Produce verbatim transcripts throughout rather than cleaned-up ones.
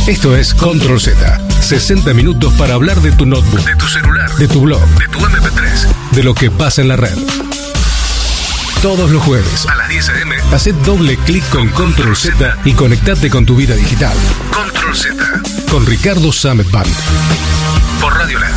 Esto es Control Z. sesenta minutos para hablar de tu notebook, de tu celular, de tu blog, de tu eme pe tres, de lo que pasa en la red. Todos los jueves a las diez a eme, haced doble clic con Control Z y conectate con tu vida digital. Control Z, con Ricardo Samet Band, por Radio L E D.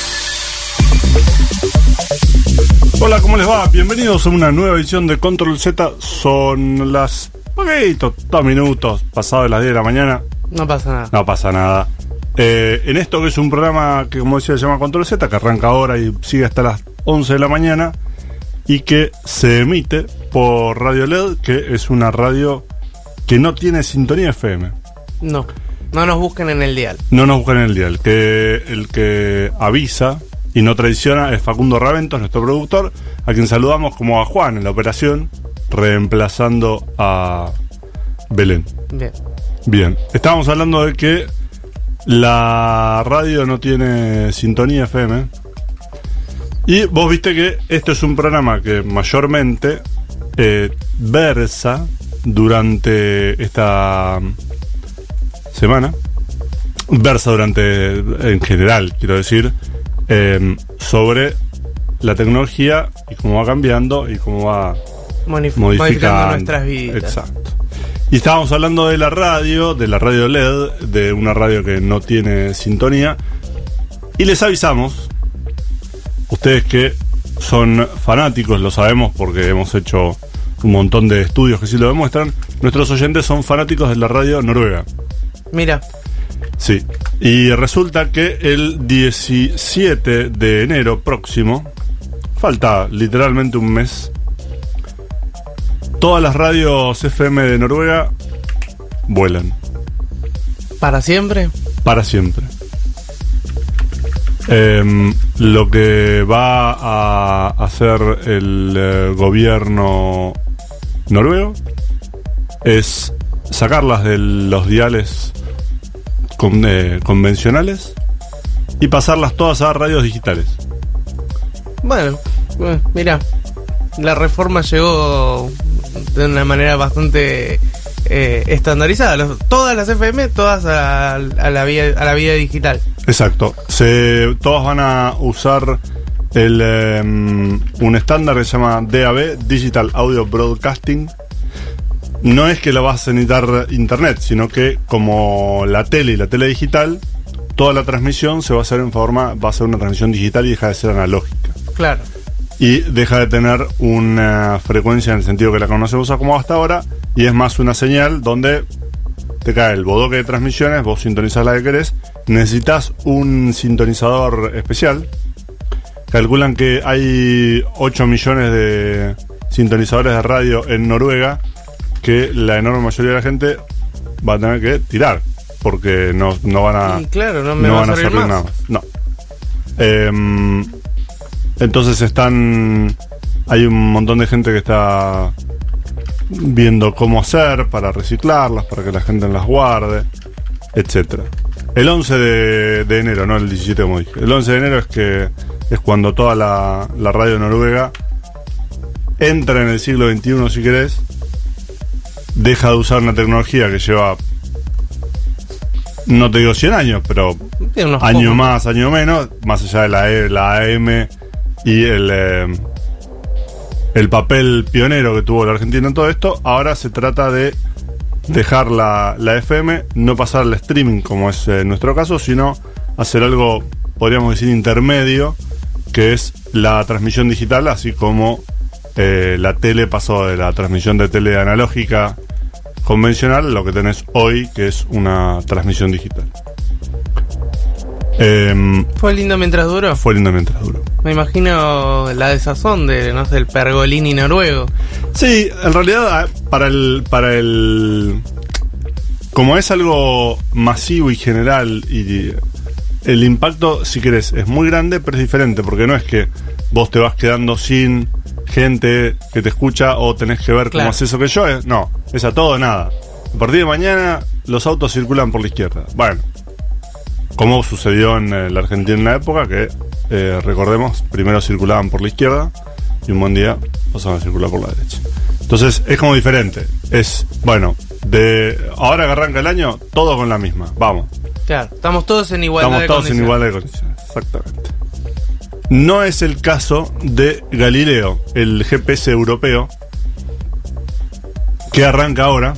Hola, ¿cómo les va? Bienvenidos a una nueva edición de Control Z. Son las poquitos, dos minutos pasados de las diez de la mañana. No pasa nada. No pasa nada. Eh, en esto que es un programa que, como decía, se llama Control Z, que arranca ahora y sigue hasta las once de la mañana, y que se emite por Radio L E D, que es una radio que no tiene sintonía F M. No, no nos busquen en el dial. No nos busquen en el dial. Que el que avisa y no traiciona es Facundo Raventos, nuestro productor, a quien saludamos como a Juan en la operación, reemplazando a Belén. Bien. Bien, estábamos hablando de que la radio no tiene sintonía F M. Y vos viste que esto es un programa que mayormente eh, versa durante esta semana, versa durante, en general, quiero decir, eh, sobre la tecnología y cómo va cambiando y cómo va Monif- modificando, modificando nuestras vidas. Exacto. Y estábamos hablando de la radio, de la radio L E D, de una radio que no tiene sintonía. Y les avisamos, ustedes que son fanáticos, lo sabemos porque hemos hecho un montón de estudios que sí lo demuestran, nuestros oyentes son fanáticos de la radio noruega. Mira. Sí, y resulta que el diecisiete de enero próximo, falta literalmente un mes, todas las radios F M de Noruega vuelan. ¿Para siempre? Para siempre. Eh, lo que va a hacer el eh, gobierno noruego es sacarlas de los diales con, eh, convencionales y pasarlas todas a radios digitales. Bueno, eh, mira, la reforma llegó de una manera bastante eh, estandarizada. Los, todas las F M, todas a, a la vía a la vía digital. Exacto. Se, todas van a usar el eh, un estándar que se llama D A B, Digital Audio Broadcasting. No es que lo vas a necesitar internet, sino que como la tele y la tele digital, toda la transmisión se va a hacer en forma, va a ser una transmisión digital y deja de ser analógica. Claro. Y deja de tener una frecuencia en el sentido que la conocemos como hasta ahora, y es más una señal donde te cae el bodoque de transmisiones, vos sintonizás la que querés, necesitas un sintonizador especial. Calculan que hay ocho millones de sintonizadores de radio en Noruega que la enorme mayoría de la gente va a tener que tirar, porque no, no van a, y claro, no me no va van a a servir servir más. nada más. No. Eh, entonces están... Hay un montón de gente que está viendo cómo hacer para reciclarlas, para que la gente las guarde, etcétera. El once de, de enero, no el diecisiete como dije. El once de enero es que es cuando toda la, la radio noruega entra en el siglo veintiuno, si querés, deja de usar una tecnología que lleva, no te digo cien años, pero año pocos. más, año menos, más allá de la, e, la A M y el... Eh, el papel pionero que tuvo la Argentina en todo esto. Ahora se trata de dejar la, la F M, no pasar al streaming como es eh, nuestro caso, sino hacer algo, podríamos decir, intermedio, que es la transmisión digital, así como eh, la tele pasó de la transmisión de tele analógica convencional a lo que tenés hoy, que es una transmisión digital. Eh, ¿Fue lindo mientras duró? Fue lindo mientras duró. Me imagino la desazón de, no sé, el Pergolini noruego. Sí, en realidad para el para el como es algo masivo y general, y el impacto, si querés, es muy grande, pero es diferente, porque no es que vos te vas quedando sin gente que te escucha o tenés que ver claro. cómo haces eso que yo, es, no, es a todo o nada. A partir de mañana los autos circulan por la izquierda. Bueno, como sucedió en eh, la Argentina en la época, que eh, recordemos, primero circulaban por la izquierda y un buen día pasaban a circular por la derecha. Entonces es como diferente. Es, bueno, De ahora que arranca el año, todos con la misma. Vamos. Claro, estamos todos en igualdad estamos todos de en igualdad de condiciones. Exactamente. No es el caso de Galileo, el G P S europeo, que arranca ahora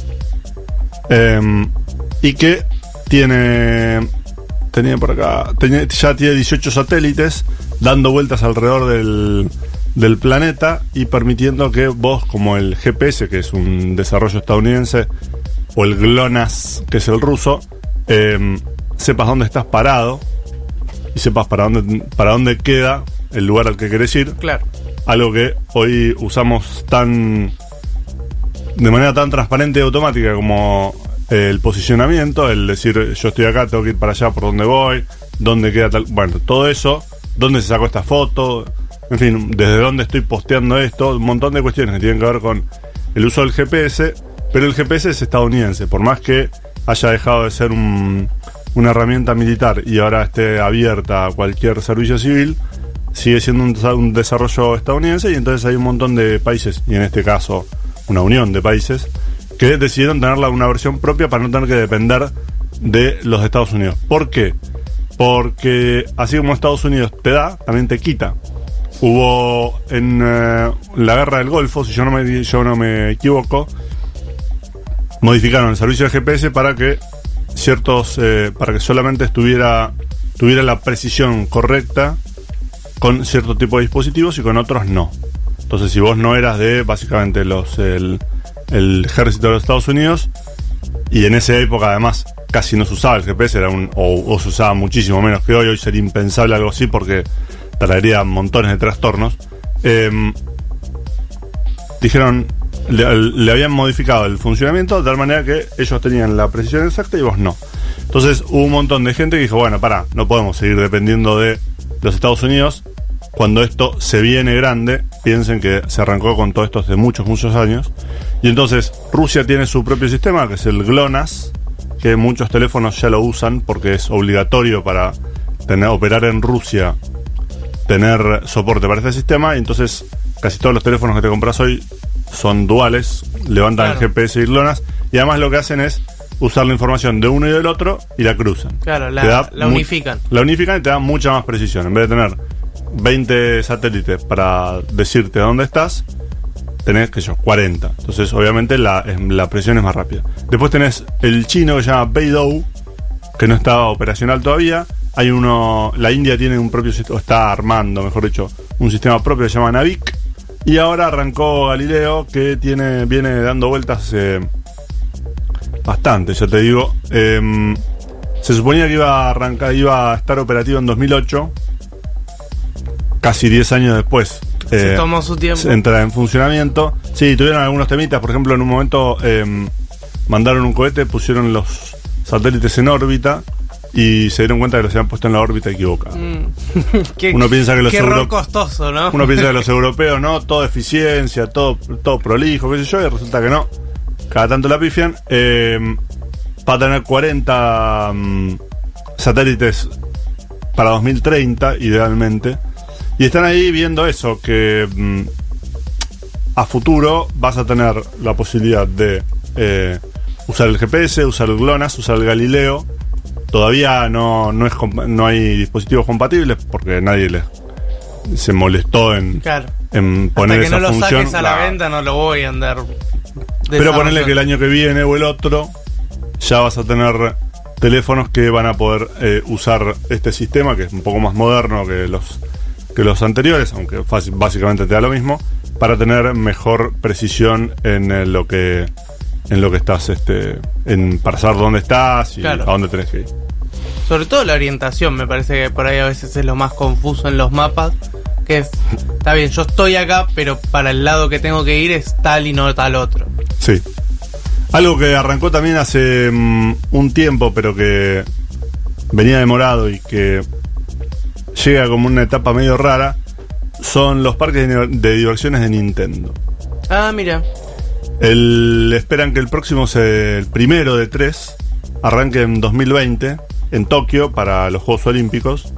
eh, y que tiene tenía por acá tenía, ya tiene dieciocho satélites dando vueltas alrededor del, del planeta y permitiendo que vos, como el G P S, que es un desarrollo estadounidense, o el GLONASS, que es el ruso, eh, sepas dónde estás parado y sepas para dónde para dónde queda el lugar al que querés ir. Claro. Algo que hoy usamos tan de manera tan transparente y automática como eh, el posicionamiento, el decir yo estoy acá, tengo que ir para allá, por dónde voy, dónde queda tal, bueno, todo eso, dónde se sacó esta foto, en fin, desde dónde estoy posteando esto, un montón de cuestiones que tienen que ver con el uso del G P S, pero el G P S es estadounidense, por más que haya dejado de ser un una herramienta militar y ahora esté abierta a cualquier servicio civil, sigue siendo un, un desarrollo estadounidense, y entonces hay un montón de países, y en este caso una unión de países, que decidieron tenerla una versión propia para no tener que depender de los de Estados Unidos. ¿Por qué? Porque así como Estados Unidos te da, también te quita. Hubo en eh, la guerra del Golfo, si yo no me, yo no me equivoco, modificaron el servicio de G P S para que ciertos eh, para que solamente estuviera tuviera la precisión correcta con cierto tipo de dispositivos y con otros no. Entonces, si vos no eras de básicamente los el, el ejército de los Estados Unidos, y en esa época además casi no se usaba el G P S, era un, o, o se usaba muchísimo menos que hoy, hoy sería impensable algo así porque traería montones de trastornos, eh, dijeron, le, le habían modificado el funcionamiento de tal manera que ellos tenían la precisión exacta y vos no. Entonces hubo un montón de gente que dijo, bueno, pará, no podemos seguir dependiendo de los Estados Unidos. Cuando esto se viene grande, piensen que se arrancó con todo esto hace muchos, muchos años. Y entonces Rusia tiene su propio sistema, que es el GLONASS, que muchos teléfonos ya lo usan porque es obligatorio para tener, operar en Rusia, tener soporte para este sistema. Y entonces casi todos los teléfonos que te compras hoy son duales, levantan claro. el G P S y GLONASS, y además lo que hacen es usar la información de uno y del otro y la cruzan. Claro, la, la unifican. La unifican y te da mucha más precisión. En vez de tener veinte satélites para decirte dónde estás, tenés, que yo, cuarenta. Entonces, obviamente, la, la precisión es más rápida. Después tenés el chino que se llama Beidou, que no está operacional todavía. Hay uno, la India tiene un propio sistema, está armando, mejor dicho, un sistema propio que se llama Navik. Y ahora arrancó Galileo, que tiene viene dando vueltas eh, bastante, ya te digo. Eh, se suponía que iba a arrancar, iba a estar operativo en dos mil ocho. Casi diez años después. Se eh, tomó su tiempo. Entra en funcionamiento. Sí, tuvieron algunos temitas. Por ejemplo, en un momento eh, mandaron un cohete, pusieron los satélites en órbita y se dieron cuenta que los habían puesto en la órbita equivocada. Mm. qué, uno piensa que los qué error euro... costoso, ¿no? Uno piensa que los europeos, ¿no? Todo eficiencia, todo, todo prolijo, qué sé yo, y resulta que no. Cada tanto la pifian. Eh, va a tener cuarenta um, satélites para dos mil treinta, idealmente. Y están ahí viendo eso, que mmm, a futuro vas a tener la posibilidad de eh, usar el G P S, usar el GLONASS, usar el Galileo. Todavía no, no, es, no hay dispositivos compatibles porque nadie les, se molestó en, claro. en poner esa función. Hasta que no función. lo saques a la, la venta no lo voy a andar. Pero ponerle que el año que viene o el otro ya vas a tener teléfonos que van a poder eh, usar este sistema, que es un poco más moderno que los que los anteriores, aunque fácil, básicamente te da lo mismo, para tener mejor precisión en eh, lo que en lo que estás, este, en para saber dónde estás y claro. a dónde tenés que ir. Sobre todo la orientación, me parece que por ahí a veces es lo más confuso en los mapas, que es, está bien, yo estoy acá, pero para el lado que tengo que ir es tal y no tal otro. Sí. Algo que arrancó también hace um, un tiempo, pero que venía demorado y que llega como una etapa medio rara, son los parques de, de diversiones de Nintendo. Ah, mira. El, esperan que el próximo, se, el primero de tres, arranque en dos mil veinte en Tokio para los Juegos Olímpicos.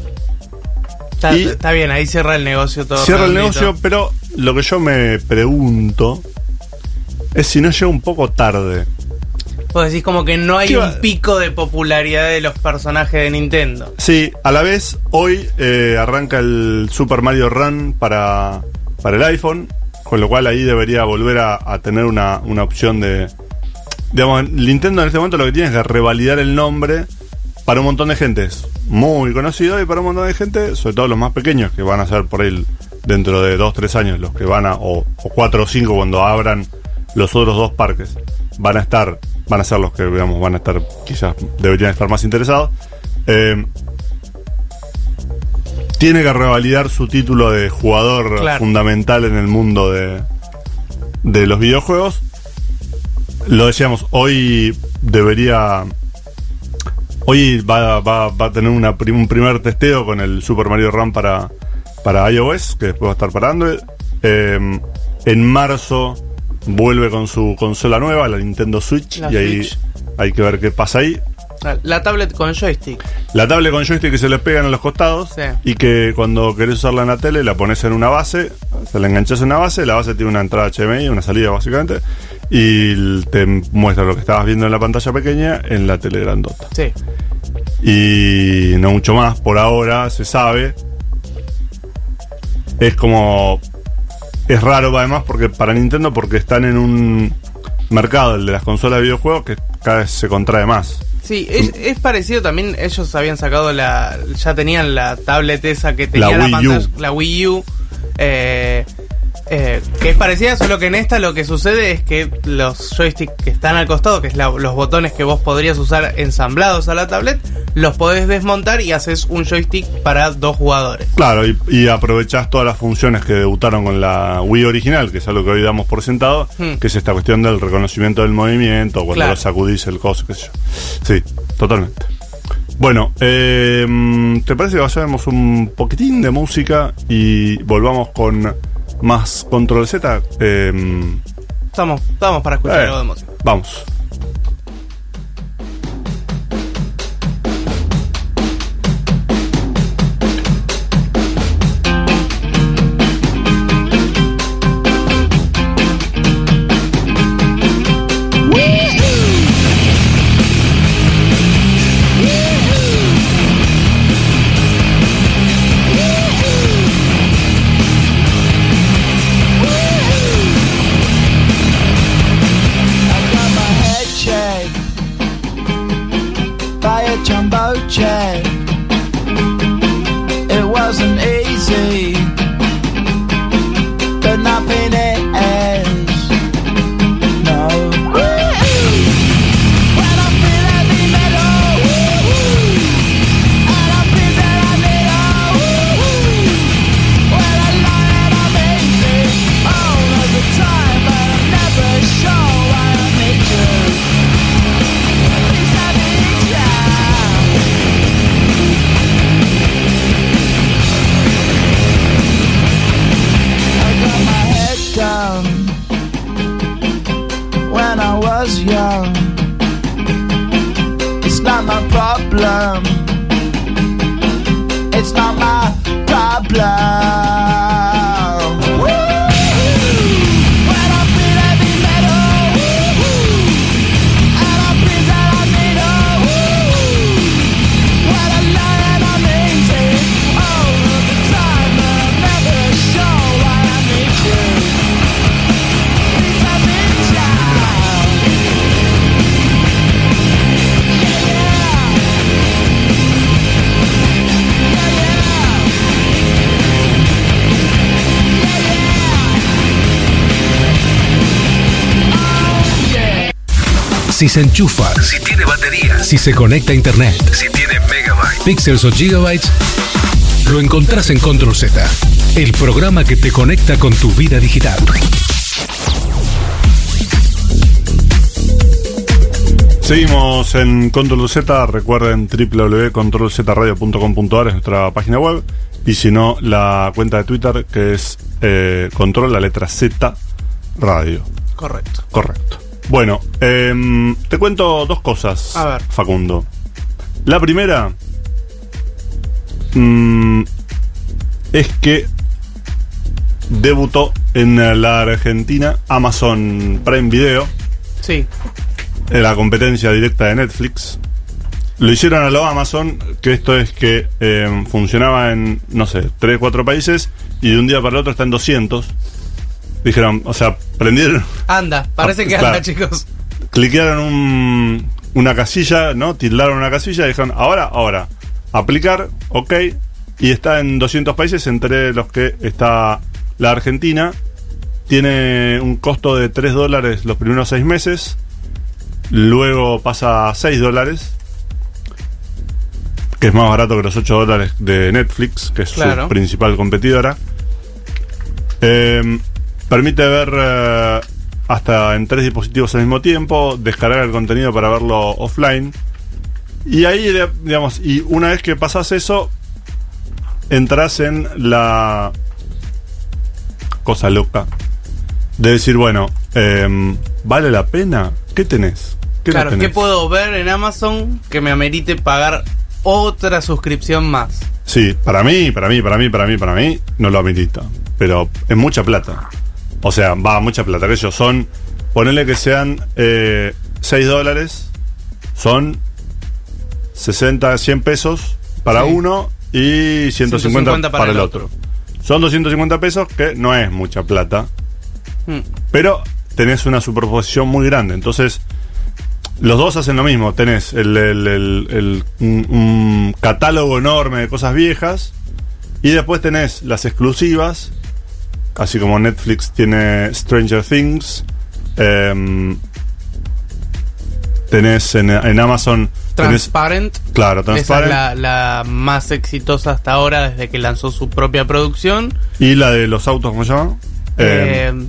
Está, y está bien, ahí cierra el negocio todo. Cierra el negocio, pero lo que yo me pregunto es si no llega un poco tarde Vos decís como que no hay va? un pico de popularidad de los personajes de Nintendo. Sí, a la vez, hoy eh, arranca el Super Mario Run para, para el iPhone, con lo cual ahí debería volver a, a tener una, una opción de... Digamos, Nintendo en este momento lo que tiene es que revalidar el nombre para un montón de gente. Es muy conocido y para un montón de gente, sobre todo los más pequeños, que van a ser por ahí dentro de dos, tres años, los que van a... O, o cuatro o cinco cuando abran los otros dos parques. Van a estar... Van a ser los que, digamos, van a estar, quizás deberían estar más interesados. Eh, tiene que revalidar su título de jugador claro. fundamental en el mundo de, de los videojuegos. Lo decíamos, hoy debería... Hoy va, va, va a tener una, un primer testeo con el Super Mario Run para, para iOS, que después va a estar para Android. Eh, en marzo... vuelve con su consola nueva, la Nintendo Switch, la y ahí Switch. Hay que ver qué pasa ahí. La, la tablet con joystick. La tablet con joystick que se le pegan a los costados, sí. Y que cuando querés usarla en la tele la pones en una base, se la enganchas en una base, la base tiene una entrada H D M I, una salida básicamente, y te muestra lo que estabas viendo en la pantalla pequeña en la tele grandota. Sí. Y no mucho más, por ahora se sabe. Es como... Es raro además porque para Nintendo porque están en un mercado, el de las consolas de videojuegos, que cada vez se contrae más. Sí, es, es parecido también. Ellos habían sacado la... Ya tenían la tablet esa que tenía la, la Wii pantalla, U. la Wii U. Eh, eh, que es parecida, solo que en esta lo que sucede es que los joysticks que están al costado, que es la, los botones que vos podrías usar ensamblados a la tablet, los podés desmontar y haces un joystick para dos jugadores. Claro, y, y aprovechás todas las funciones que debutaron con la Wii original, que es algo que hoy damos por sentado, hmm. que es esta cuestión del reconocimiento del movimiento, cuando claro. lo sacudís el coso, qué sé yo. Sí, totalmente. Bueno, eh, ¿te parece que vayamos un poquitín de música y volvamos con más Control Z? Eh, estamos, estamos para escuchar eh, algo de música. Vamos. Check. It wasn't easy, but nothing is. No. When I feel heavy metal, and I feel that I need a when I lie and I'm easy all of the time, but I'm never sure why I need you. Please I need you. Down when I was young, it's not my problem, it's not my problem. When I feel heavy metal, and I feel that I need a when I lie and I'm easy all of the time, but I'm never sure why I need you. Si se enchufa, si tiene batería, si se conecta a internet, si tiene megabytes, píxeles o gigabytes, lo encontrás en Control Z, el programa que te conecta con tu vida digital. Seguimos en Control Z. Recuerden doble u doble u doble u punto control z radio punto com punto a r es nuestra página web, y si no, la cuenta de Twitter, que es eh, Control, la letra Z, Radio. Correcto. Correcto. Bueno, eh, te cuento dos cosas, a ver. Facundo. La primera mmm, es que debutó en la Argentina Amazon Prime Video. Sí. la competencia directa de Netflix. Lo hicieron a lo Amazon, que esto es que eh, funcionaba en, no sé, tres, cuatro países y de un día para el otro está en doscientos. Dijeron, o sea, prendieron... Anda, parece ah, que anda, claro. chicos. Cliquearon un, una casilla, ¿no? Tildaron una casilla y dijeron, ahora, ahora, aplicar, ok, y está en doscientos países, entre los que está la Argentina. Tiene un costo de tres dólares los primeros seis meses, luego pasa a seis dólares, que es más barato que los ocho dólares de Netflix, que es claro. su principal competidora. Eh, permite ver eh, hasta en tres dispositivos al mismo tiempo, descargar el contenido para verlo offline. Y ahí, digamos, y una vez que pasas eso, entras en la cosa loca de decir, bueno, eh, ¿vale la pena? ¿Qué tenés? ¿Qué Claro, tenés? ¿qué puedo ver en Amazon que me amerite pagar otra suscripción más? Sí, para mí, para mí, para mí, para mí, para mí, no lo amerita. Pero es mucha plata. O sea, va, mucha plata. Que ellos son, ponele que sean eh, seis dólares, son sesenta, cien pesos para Sí. uno y ciento cincuenta, ciento cincuenta para, el otro. Son doscientos cincuenta pesos, que no es mucha plata. Hmm. Pero tenés una superposición muy grande. Entonces, los dos hacen lo mismo. Tenés el, el, el, el- un, un catálogo enorme de cosas viejas. Y después tenés las exclusivas. Así como Netflix tiene Stranger Things. em, tenés en, en Amazon. Tenés, Transparent. claro, Esa es Transparent. la, la más exitosa hasta ahora desde que lanzó su propia producción. Y la de los autos, ¿cómo se llama? Eh, Em,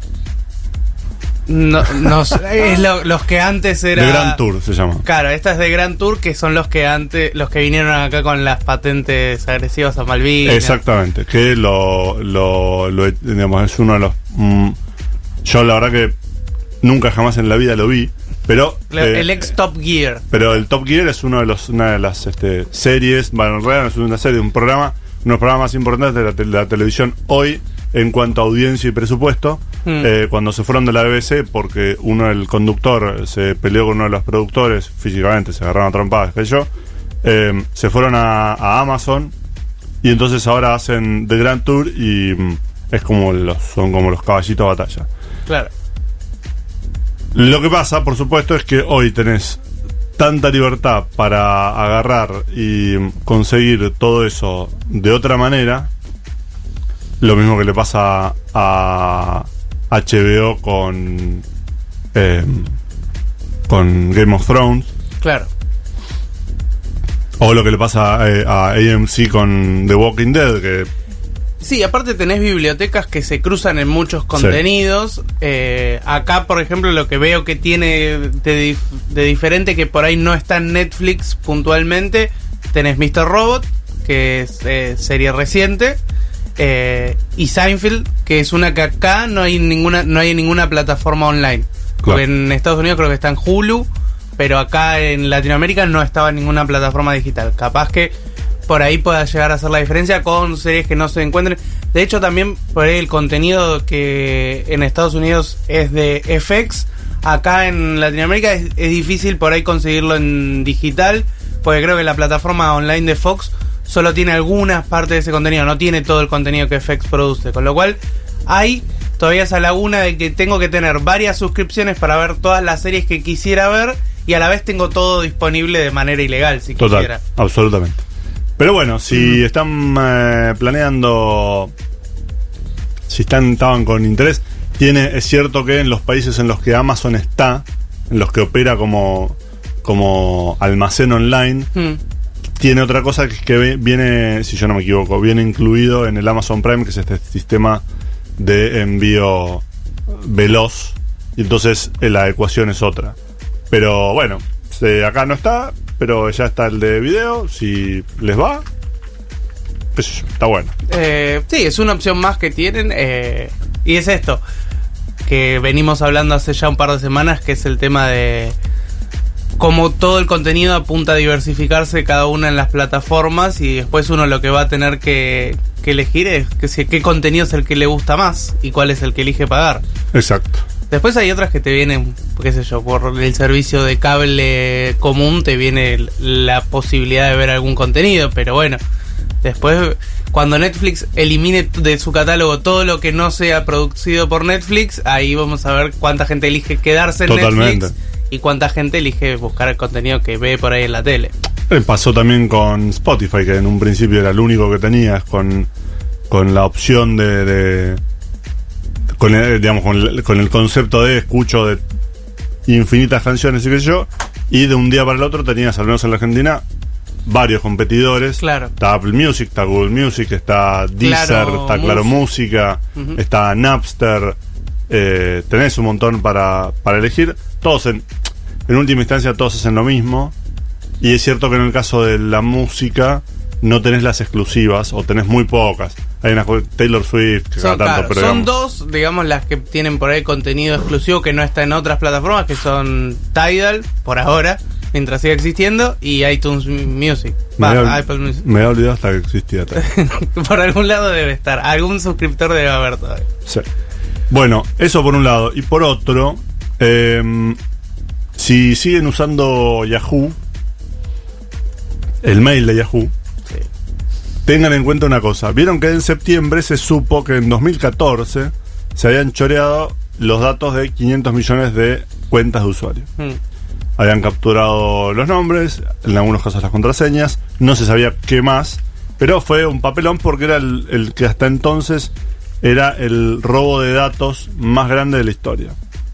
no, no sé, es lo- los que antes era The Grand Tour se llama. Claro, esta es de Grand Tour, que son los que antes, los que vinieron acá con las patentes agresivas a Malvinas. Exactamente, que lo, lo, lo- digamos, es uno de los... mm, yo la verdad que nunca jamás en la vida lo vi, pero... La- eh, el ex Top Gear. Pero el Top Gear es uno de los, una de las este, series, bueno, en realidad no es una serie, un programa, uno de los programas más importantes de la, te- de la televisión hoy en cuanto a audiencia y presupuesto. Hmm. Eh, cuando se fueron de la B B C, porque uno, el conductor, se peleó con uno de los productores, físicamente, se agarraron a trompadas, qué sé yo, eh, se fueron a, a Amazon y entonces ahora hacen The Grand Tour y mm, es como los, son como los caballitos de batalla. Claro. Lo que pasa, por supuesto, es que hoy tenés tanta libertad para agarrar y conseguir todo eso de otra manera. Lo mismo que le pasa a H B O con eh, con Game of Thrones, Claro. o lo que le pasa eh, a A M C con The Walking Dead, que Sí, aparte tenés bibliotecas que se cruzan en muchos contenidos. Eh, acá, por ejemplo, lo que veo que tiene de, dif- de diferente, que por ahí no está en Netflix puntualmente, tenés mister Robot, que es eh, serie reciente, eh, y Seinfeld, que es una que acá no hay ninguna no hay ninguna plataforma online. Claro. Porque en Estados Unidos creo que está en Hulu, pero acá en Latinoamérica no estaba en ninguna plataforma digital. Capaz que por ahí pueda llegar a hacer la diferencia con series que no se encuentren. De hecho, también por ahí el contenido que en Estados Unidos es de F X, acá en Latinoamérica es, es difícil por ahí conseguirlo en digital, porque creo que la plataforma online de Fox solo tiene algunas partes de ese contenido, no tiene todo el contenido que F X produce, con lo cual hay todavía esa laguna de que tengo que tener varias suscripciones para ver todas las series que quisiera ver, y a la vez tengo todo disponible de manera ilegal, si total, quisiera. absolutamente. Pero bueno, si están eh, planeando, si están estaban con interés, tiene, es cierto que en los países en los que Amazon está, en los que opera como, como almacén online, Hmm. tiene otra cosa que, es que viene, si yo no me equivoco, viene incluido en el Amazon Prime, que es este sistema de envío veloz, y entonces eh, la ecuación es otra. Pero bueno, se- acá no está, pero ya está el de video, si les va, qué sé yo, está bueno. Eh, sí, es una opción más que tienen. eh, y es esto, que venimos hablando hace ya un par de semanas, que es el tema de cómo todo el contenido apunta a diversificarse cada una en las plataformas, y después uno lo que va a tener que, que elegir es que si, qué contenido es el que le gusta más y cuál es el que elige pagar. Exacto. Después hay otras que te vienen, qué sé yo, por el servicio de cable común te viene la posibilidad de ver algún contenido, pero bueno, después cuando Netflix elimine de su catálogo todo lo que no sea producido por Netflix, ahí vamos a ver cuánta gente elige quedarse en Totalmente. Netflix y cuánta gente elige buscar el contenido que ve por ahí en la tele. Eh, Pasó también con Spotify, que en un principio era lo único que tenías, con, con la opción de... de con el, digamos, con el, con el concepto de escucho de infinitas canciones y qué sé yo, y de un día para el otro tenías, al menos en la Argentina, varios competidores. Claro. Está Apple Music, está Google Music, está Deezer, Claro está Claro Música. Música, Uh-huh. está Napster, eh, tenés un montón para, para elegir, todos en, en última instancia todos hacen lo mismo, y es cierto que en el caso de la música no tenés las exclusivas, o tenés muy pocas. Hay una Taylor Swift que Son, cada tanto, claro, pero son digamos, dos, digamos, las que tienen por ahí contenido exclusivo que no está en otras plataformas, que son Tidal, por ahora, mientras siga existiendo, y iTunes Music. me, Va, había, Apple Music. me había olvidado hasta que existía Tidal. Por algún lado debe estar. Algún suscriptor debe haber todavía. Sí. Bueno, eso por un lado. Y por otro, eh, si siguen usando Yahoo, el mail de Yahoo, Sí. tengan en cuenta una cosa. Vieron que en septiembre se supo que en dos mil catorce se habían choreado los datos de quinientos millones de cuentas de usuarios. Mm. Habían capturado los nombres, en algunos casos las contraseñas, no se sabía qué más, pero fue un papelón porque era el, el que hasta entonces era el robo de datos más grande de la historia.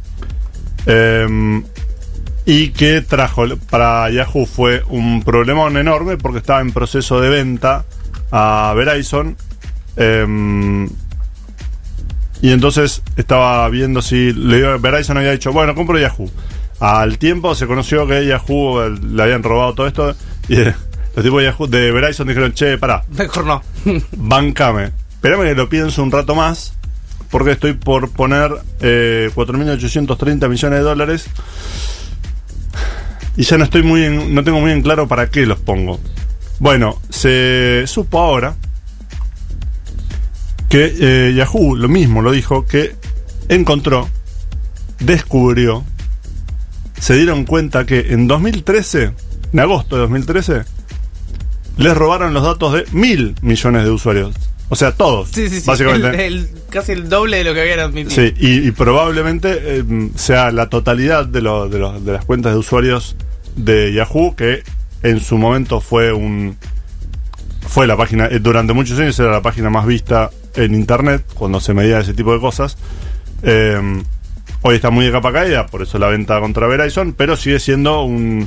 Eh, y que trajo para Yahoo fue un problemón enorme porque estaba en proceso de venta a Verizon. Eh, y entonces estaba viendo si le, Verizon había dicho, bueno, compro Yahoo. Al tiempo se conoció que Yahoo eh, le habían robado todo esto y eh, los tipos de Yahoo de Verizon dijeron, che, pará, Mejor no. bancame, espérame que lo pienso un rato más porque estoy por poner eh, cuatro mil ochocientos treinta millones de dólares y ya no estoy muy en, no tengo muy en claro para qué los pongo. Bueno, se supo ahora que eh, Yahoo lo mismo lo dijo, que encontró, descubrió, se dieron cuenta que en dos mil trece, en agosto de dos mil trece, les robaron los datos de mil millones de usuarios. O sea, todos. Sí, sí, sí. Básicamente. El, el- casi el doble de lo que habían admitido. Sí, y, y probablemente eh, sea la totalidad de, lo, de, lo- de las cuentas de usuarios de Yahoo, que en su momento fue un fue la página, eh, durante muchos años era la página más vista en internet cuando se medía ese tipo de cosas. Eh, hoy está muy de capa caída, por eso la venta contra Verizon, pero sigue siendo un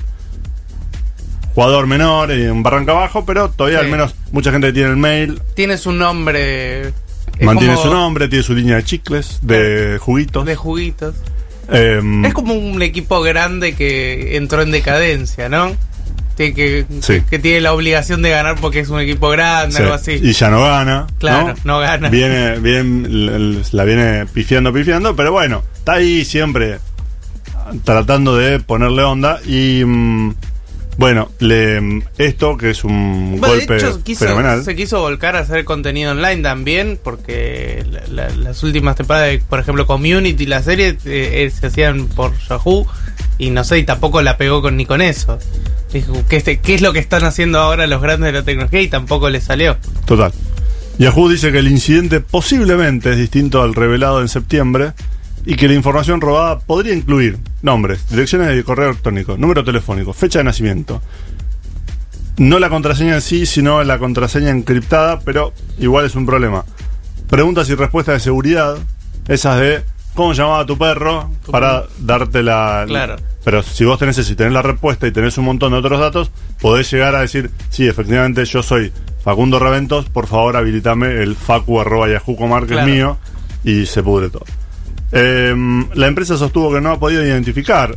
jugador menor y un barranca abajo, pero todavía Sí. al menos mucha gente tiene el mail, Tiene su nombre. es mantiene como su nombre, tiene su línea de chicles, de juguitos. De juguitos. Eh, Es como un equipo grande que entró en decadencia, ¿no? Que, que, Sí. que tiene la obligación de ganar porque es un equipo grande, sí, algo así. y ya no gana. Claro, ¿no? no gana. Viene, bien, l- la viene pifiando, pifiando, pero bueno, está ahí siempre tratando de ponerle onda. Y mm, bueno, le, esto que es un Bueno, golpe de hecho, quiso- fenomenal. se quiso volcar a hacer contenido online también, porque la- la- las últimas temporadas de, por ejemplo, Community, la serie, eh, eh, se hacían por Yahoo, y no sé, y tampoco la pegó con, ni con eso. Dijo, ¿qué, este- ¿qué es lo que están haciendo ahora los grandes de la tecnología? Y tampoco le salió. Total. Yahoo dice que el incidente posiblemente es distinto al revelado en septiembre y que la información robada podría incluir nombres, direcciones de correo electrónico, número telefónico, fecha de nacimiento. No la contraseña en sí, sino la contraseña encriptada, pero igual es un problema. Preguntas y respuestas de seguridad, esas de cómo llamaba tu perro, Tu para perro. darte la... Claro. Pero si vos tenés eso y tenés la respuesta y tenés un montón de otros datos, podés llegar a decir, sí, efectivamente yo soy Facundo Raventos, por favor habilitame el facu arroba yahoo comar, que Claro. es mío, y se pudre todo. Eh, la empresa sostuvo que no ha podido identificar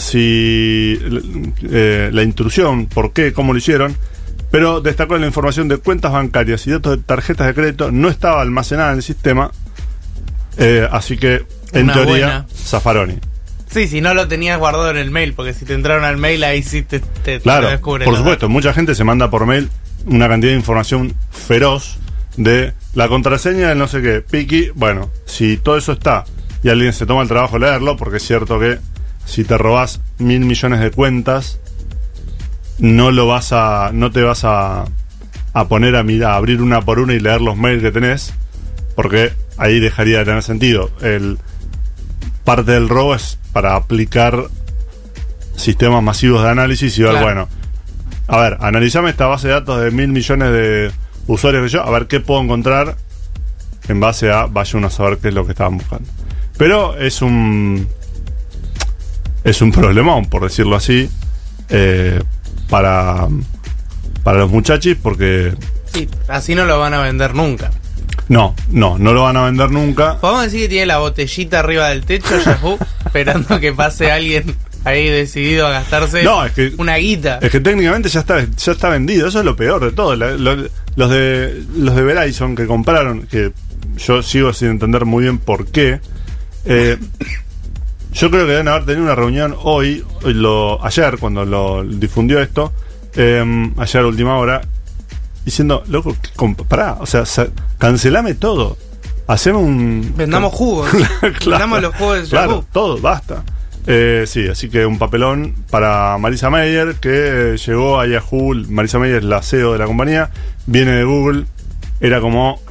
si eh, la intrusión, por qué, cómo lo hicieron, pero destacó que la información de cuentas bancarias y datos de tarjetas de crédito no estaba almacenada en el sistema, eh, así que en Una teoría buena. zafaroni. Sí, si no lo tenías guardado en el mail, porque si te entraron al mail ahí sí te, te, te Claro, lo descubren. por los supuesto, datos. mucha gente se manda por mail una cantidad de información feroz de la contraseña del no sé qué, Piki. Bueno, si todo eso está y alguien se toma el trabajo de leerlo, porque es cierto que si te robás mil millones de cuentas, no lo vas a, no te vas a, a poner a mirar, a abrir una por una y leer los mails que tenés, porque ahí dejaría de tener sentido. El parte del robo es para aplicar sistemas masivos de análisis y ver, claro, bueno, a ver, analizame esta base de datos de mil millones de usuarios que yo, a ver qué puedo encontrar en base a, vaya uno a saber qué es lo que estaban buscando. Pero es un es un problemón, por decirlo así, eh, para para los muchachos, porque sí, así no lo van a vender nunca. No, no, no lo van a vender nunca. Podemos decir que tiene la botellita arriba del techo Yahoo, esperando que pase alguien ahí decidido a gastarse no, es que, una guita. Es que técnicamente ya está, ya está vendido. Eso es lo peor de todo. La, lo, los de los de Verizon que compraron, que yo sigo sin entender muy bien por qué. Eh, yo creo que deben haber tenido una reunión hoy, lo, ayer, cuando lo difundió esto, eh, ayer a última hora, diciendo, loco, pará, o sea, cancelame todo. Hacemos un... Vendamos jugos. Claro, vendamos los jugos de Yahoo. Claro, todo, basta. Eh, sí, así que un papelón para Marissa Mayer, que eh, llegó a Yahoo. Marissa Mayer es la C E O de la compañía, viene de Google, era como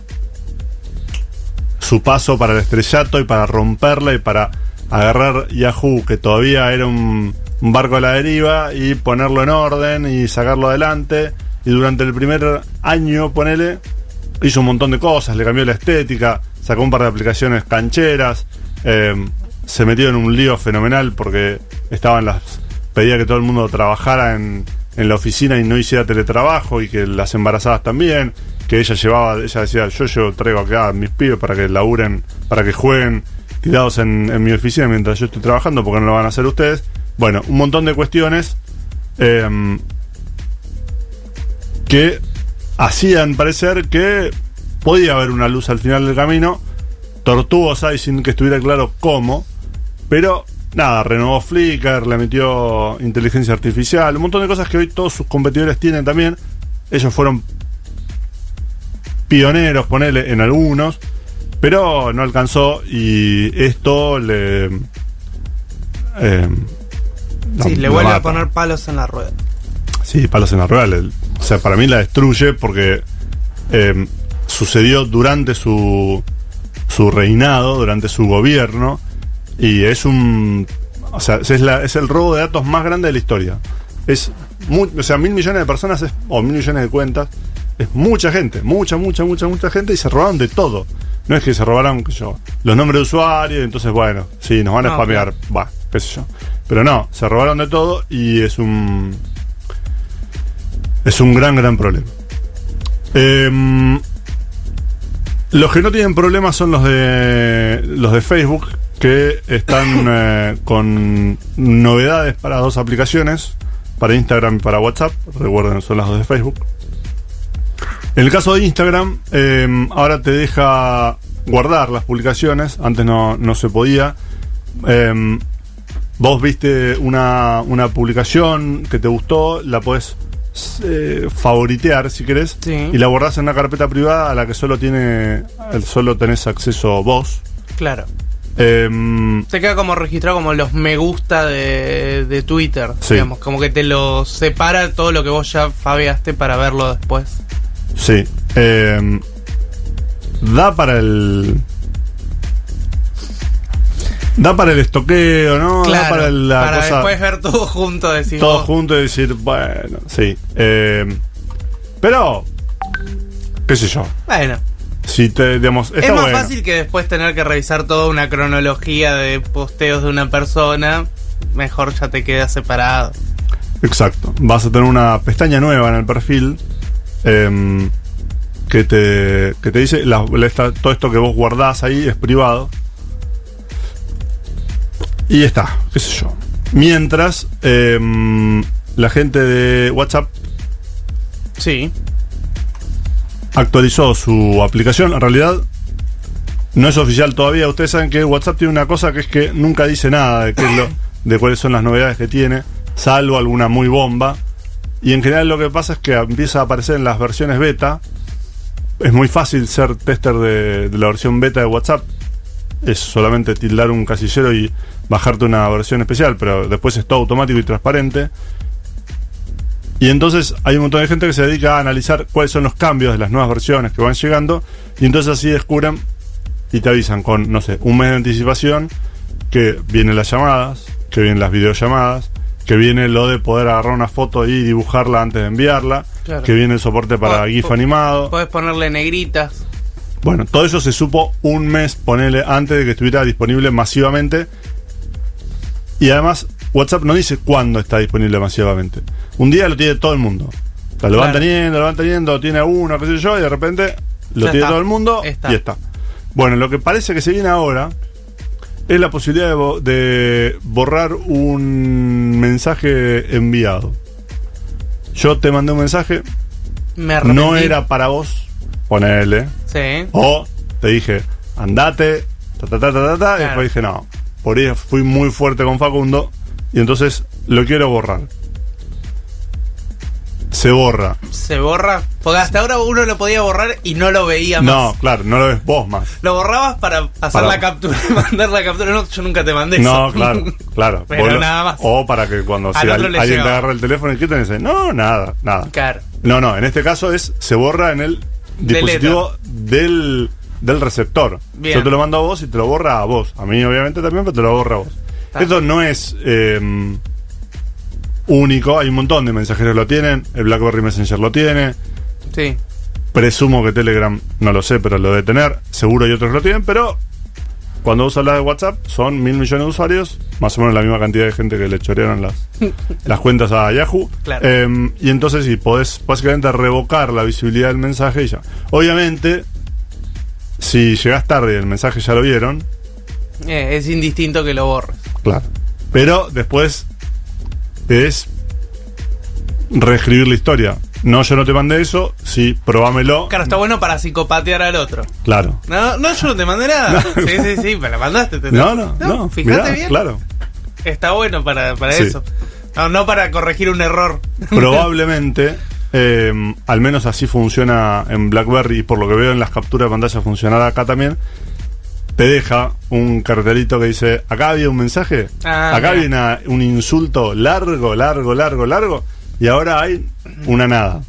su paso para el estrellato y para romperla y para agarrar Yahoo, que todavía era un, un barco a la deriva, y ponerlo en orden y sacarlo adelante. Y durante el primer año, ponele, hizo un montón de cosas, le cambió la estética, sacó un par de aplicaciones cancheras, eh, se metió en un lío fenomenal porque estaban las pedía que todo el mundo trabajara en, en la oficina y no hiciera teletrabajo, y que las embarazadas también, que ella llevaba, ella decía, yo, yo traigo acá a mis pibes para que laburen, para que jueguen tirados en, en mi oficina mientras yo estoy trabajando, porque no lo van a hacer ustedes. Bueno, un montón de cuestiones eh, que hacían parecer que podía haber una luz al final del camino, tortuosa y sin que estuviera claro cómo, pero nada, renovó Flickr, le metió inteligencia artificial, un montón de cosas que hoy todos sus competidores tienen también. Ellos fueron pioneros, ponele, en algunos, pero no alcanzó, y esto le eh, sí, la, le vuelve mata. a poner palos en la rueda. Sí, palos en la rueda. Le, o sea, para mí la destruye porque eh, sucedió durante su su reinado, durante su gobierno, y es un, o sea, es, la, es el robo de datos más grande de la historia. Es muy, o sea, mil millones de personas es, o mil millones de cuentas, es mucha gente, mucha, mucha, mucha, mucha gente, y se robaron de todo. No es que se robaron, qué sé yo, los nombres de usuarios, entonces bueno, sí, nos van a no, spamear, va, claro, qué sé yo. Pero no, se robaron de todo, y es un es un gran, gran problema. Eh, los que no tienen problemas son los de los de Facebook, que están eh, con novedades para dos aplicaciones, para Instagram y para WhatsApp. Recuerden, son las dos de Facebook. En el caso de Instagram, eh, ahora te deja guardar las publicaciones. Antes no, no se podía. Eh, vos viste una, una publicación que te gustó, la podés eh, favoritear si querés, sí, y la guardás en una carpeta privada a la que solo tiene solo tenés acceso vos. Claro. Eh, Se queda como registrado como los me gusta de, de Twitter, sí, digamos, como que te lo separa todo lo que vos ya fabiaste para verlo después. Sí. Eh, da para el da para el estoqueo, ¿no? Claro, da para la para cosa, después ver todo junto, decir todo vos. junto y decir, bueno, sí. Eh, pero qué sé yo. Bueno. Si te, digamos, está es más bueno. fácil que después tener que revisar toda una cronología de posteos de una persona. Mejor ya te queda separado. Exacto. Vas a tener una pestaña nueva en el perfil eh, que te que te dice la, la, esta, todo esto que vos guardás ahí es privado. Y está, qué sé yo. Mientras eh, la gente de WhatsApp, sí, actualizó su aplicación. En realidad no es oficial todavía. Ustedes saben que WhatsApp tiene una cosa, que es que nunca dice nada de, qué es lo, de cuáles son las novedades que tiene, salvo alguna muy bomba. Y en general lo que pasa es que empieza a aparecer en las versiones beta. Es muy fácil ser tester de, de la versión beta de WhatsApp. es solamente tildar un casillero y bajarte una versión especial, pero después es todo automático y transparente. Y entonces hay un montón de gente que se dedica a analizar cuáles son los cambios de las nuevas versiones que van llegando, y entonces así descubren y te avisan con, no sé, un mes de anticipación que vienen las llamadas, que vienen las videollamadas, que viene lo de poder agarrar una foto y dibujarla antes de enviarla, claro, que viene el soporte para Pod- GIF po- animado. Podés ponerle negritas. Bueno, todo eso se supo un mes, ponele, antes de que estuviera disponible masivamente. Y además, WhatsApp no dice cuándo está disponible masivamente. Un día lo tiene todo el mundo. O sea, lo van Claro. teniendo, lo van teniendo, lo tiene uno, qué sé yo, y de repente lo Ya tiene está. todo el mundo Está. y está. Bueno, lo que parece que se viene ahora es la posibilidad de, bo- de borrar un mensaje enviado. Yo te mandé un mensaje, Me arrepentí. no era para vos, ponele. Sí. O te dije, andate, ta ta ta ta ta, ta, y Claro. después dije, no, por ahí fui muy fuerte con Facundo y entonces lo quiero borrar. Se borra. Se borra. Porque hasta ahora uno lo podía borrar y no lo veía más. No, claro, no lo ves vos más. Lo borrabas para hacer Para- la captura y mandar la captura. No, yo nunca te mandé No, eso. claro, claro. Pero Vos lo- nada más. O para que cuando Al si otro al- le alguien te llegaba. agarra el teléfono y ¿qué tenés ahí? No, nada, nada. Claro. No, no, en este caso es se borra en el dispositivo del, del receptor. Bien. Yo te lo mando a vos y te lo borra a vos. A mí obviamente también, pero te lo borra a vos. Ah. Esto no es eh, único, hay un montón de mensajeros lo tienen, el BlackBerry Messenger lo tiene, Sí. presumo que Telegram no lo sé, pero lo debe tener, seguro y otros lo tienen, pero cuando usas la de WhatsApp son mil millones de usuarios, más o menos la misma cantidad de gente que le chorearon las, las cuentas a Yahoo. Claro. Eh, y entonces sí, podés básicamente revocar la visibilidad del mensaje y ya. Obviamente, si llegás tarde y el mensaje ya lo vieron, Eh, es indistinto que lo borres. claro. Pero después es reescribir la historia. No, yo no te mandé eso, sí, probámelo. Claro, está bueno para psicopatear al otro. Claro. No, no, yo no te mandé nada. No. Sí, sí, sí, me la mandaste. te- No, no, no. Fíjate mirá, bien. Claro. Está bueno para, para Sí. eso. No, no para corregir un error. Probablemente, eh, al menos así funciona en BlackBerry y por lo que veo en las capturas de pantalla funcionará acá también. Te deja un cartelito que dice, acá había un mensaje, Ah, acá mira. había una- un insulto largo, largo, largo, largo, y ahora hay una nada.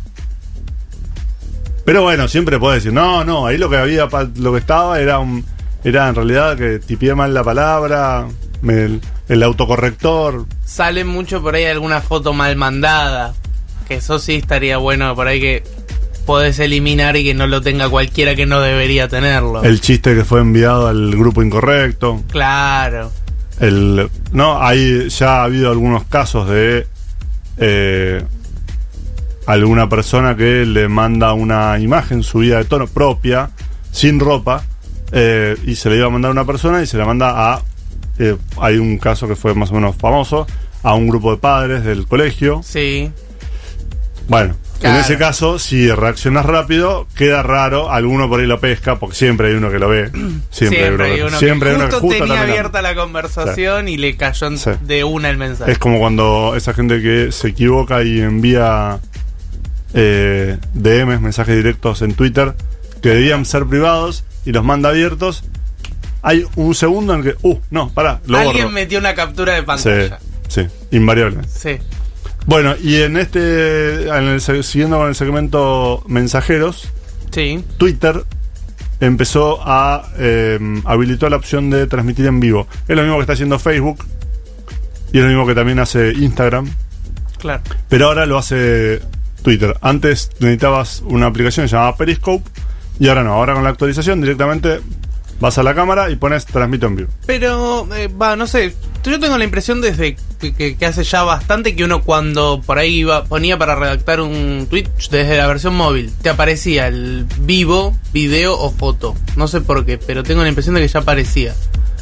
Pero bueno, siempre puedes decir, no, no, ahí lo que había, pa- lo que estaba era un, era en realidad que tipié mal la palabra, me- el, el autocorrector. Sale mucho por ahí alguna foto mal mandada. Que eso sí estaría bueno por ahí que podés eliminar y que no lo tenga cualquiera que no debería tenerlo. El chiste que fue enviado al grupo incorrecto. Claro. El, no, hay ya ha habido algunos casos de eh, alguna persona que le manda una imagen subida de tono propia, sin ropa, eh, y se le iba a mandar a una persona y se la manda a. Eh, hay un caso que fue más o menos famoso, a un grupo de padres del colegio. Sí. Bueno, Claro. en ese caso, si reaccionas rápido, queda raro, alguno por ahí lo pesca, porque siempre hay uno que lo ve. Siempre, hay uno, hay que- uno siempre que hay uno que justo justo tenía está mirando. abierta la conversación y le cayó en- Sí. de una el mensaje. Es como cuando esa gente que se equivoca y envía eh, D Ms, mensajes directos en Twitter, que debían ser privados y los manda abiertos. Hay un segundo en que, uh, no, pará, lo Alguien borro. metió una captura de Sí, pantalla. sí, invariable. Sí. Bueno, y en este, en el, se- siguiendo con el segmento mensajeros, Sí. Twitter empezó a eh, habilitar la opción de transmitir en vivo. Es lo mismo que está haciendo Facebook y es lo mismo que también hace Instagram, Claro. pero ahora lo hace Twitter. Antes necesitabas una aplicación llamada Periscope y ahora no. Ahora con la actualización directamente vas a la cámara y pones transmito en vivo. Pero, eh, va, no sé. Yo tengo la impresión desde que, que- que hace ya bastante que uno cuando por ahí iba, ponía para redactar un tweet desde la versión móvil, te aparecía el vivo, video o foto. No sé por qué, pero tengo la impresión de que ya aparecía.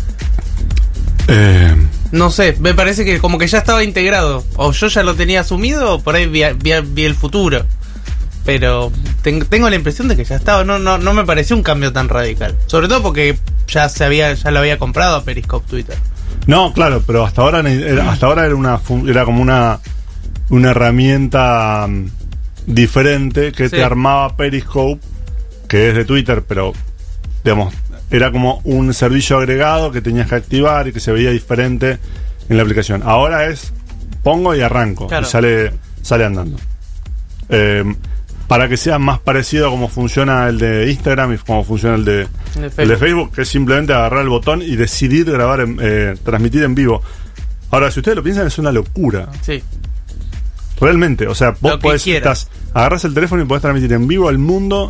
Eh, No sé, me parece que como que ya estaba integrado. O yo ya lo tenía asumido o por ahí vi, vi- vi el futuro. Pero ten- tengo la impresión de que ya estaba. No, no, no me pareció un cambio tan radical. Sobre todo porque ya se había, ya lo había comprado a Periscope Twitter. no, claro, pero hasta ahora ne- era, hasta ahora era una fun- era como una una herramienta mm, diferente que Sí. te armaba Periscope, que es de Twitter, pero digamos era como un servicio agregado que tenías que activar y que se veía diferente en la aplicación. Ahora es pongo y arranco, claro. y sale, sale andando. Eh, para que sea más parecido a cómo funciona el de Instagram y cómo funciona el de, el el de Facebook, que es simplemente agarrar el botón y decidir grabar, en, eh, transmitir en vivo. Ahora, si ustedes lo piensan, es una locura. Sí. Realmente, o sea, vos podés, estás, agarrás el teléfono y podés transmitir en vivo al mundo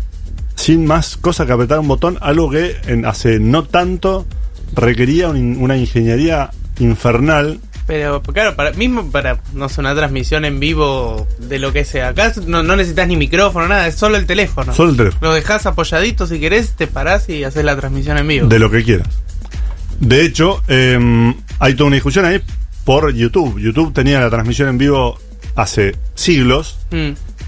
sin más cosa que apretar un botón, algo que en, hace no tanto requería un, una ingeniería infernal. Pero claro, para, mismo para, no sé, una transmisión en vivo de lo que sea. Acá no, no necesitas ni micrófono, nada, es solo el teléfono. Solo el teléfono. Lo dejás apoyadito si querés, te parás y haces la transmisión en vivo. De lo que quieras. De hecho, eh, hay toda una discusión ahí por YouTube. YouTube tenía la transmisión en vivo hace siglos, mm.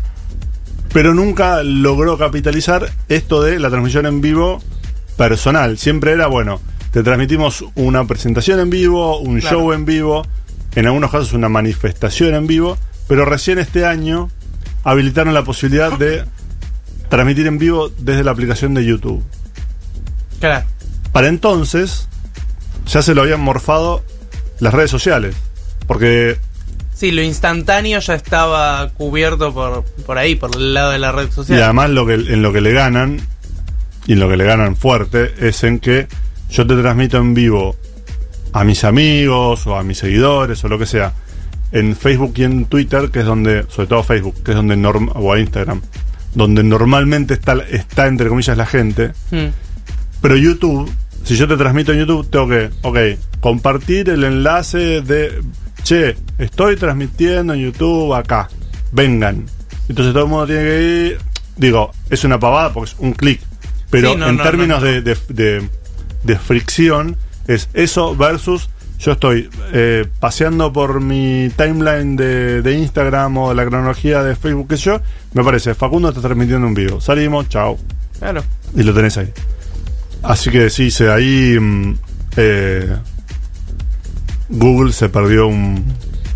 pero nunca logró capitalizar esto de la transmisión en vivo personal. Siempre era, bueno, te transmitimos una presentación en vivo, un claro. show en vivo, en algunos casos una manifestación en vivo, pero recién este año habilitaron la posibilidad de transmitir en vivo desde la aplicación de YouTube. Claro. Para entonces ya se lo habían morfado las redes sociales, porque sí, lo instantáneo ya estaba cubierto por, por ahí, por el lado de la red social. Y además lo que, en lo que le ganan, y en lo que le ganan fuerte, es en que yo te transmito en vivo a mis amigos o a mis seguidores o lo que sea, en Facebook y en Twitter, que es donde, sobre todo Facebook, que es donde norm, o a Instagram, donde normalmente está, está entre comillas la gente. Mm. Pero YouTube, si yo te transmito en YouTube, tengo que, ok, compartir el enlace de, che, estoy transmitiendo en YouTube acá, vengan. Entonces todo el mundo tiene que ir. Digo, es una pavada porque es un clic, pero sí, no, en no, términos no, no. De, de, de, de fricción, es eso versus yo estoy eh, paseando por mi timeline de, de Instagram o de la cronología de Facebook, que yo, me parece, Facundo está transmitiendo un video, salimos, chao. Claro. Y lo tenés ahí. Así que sí, se ahí eh, Google se perdió un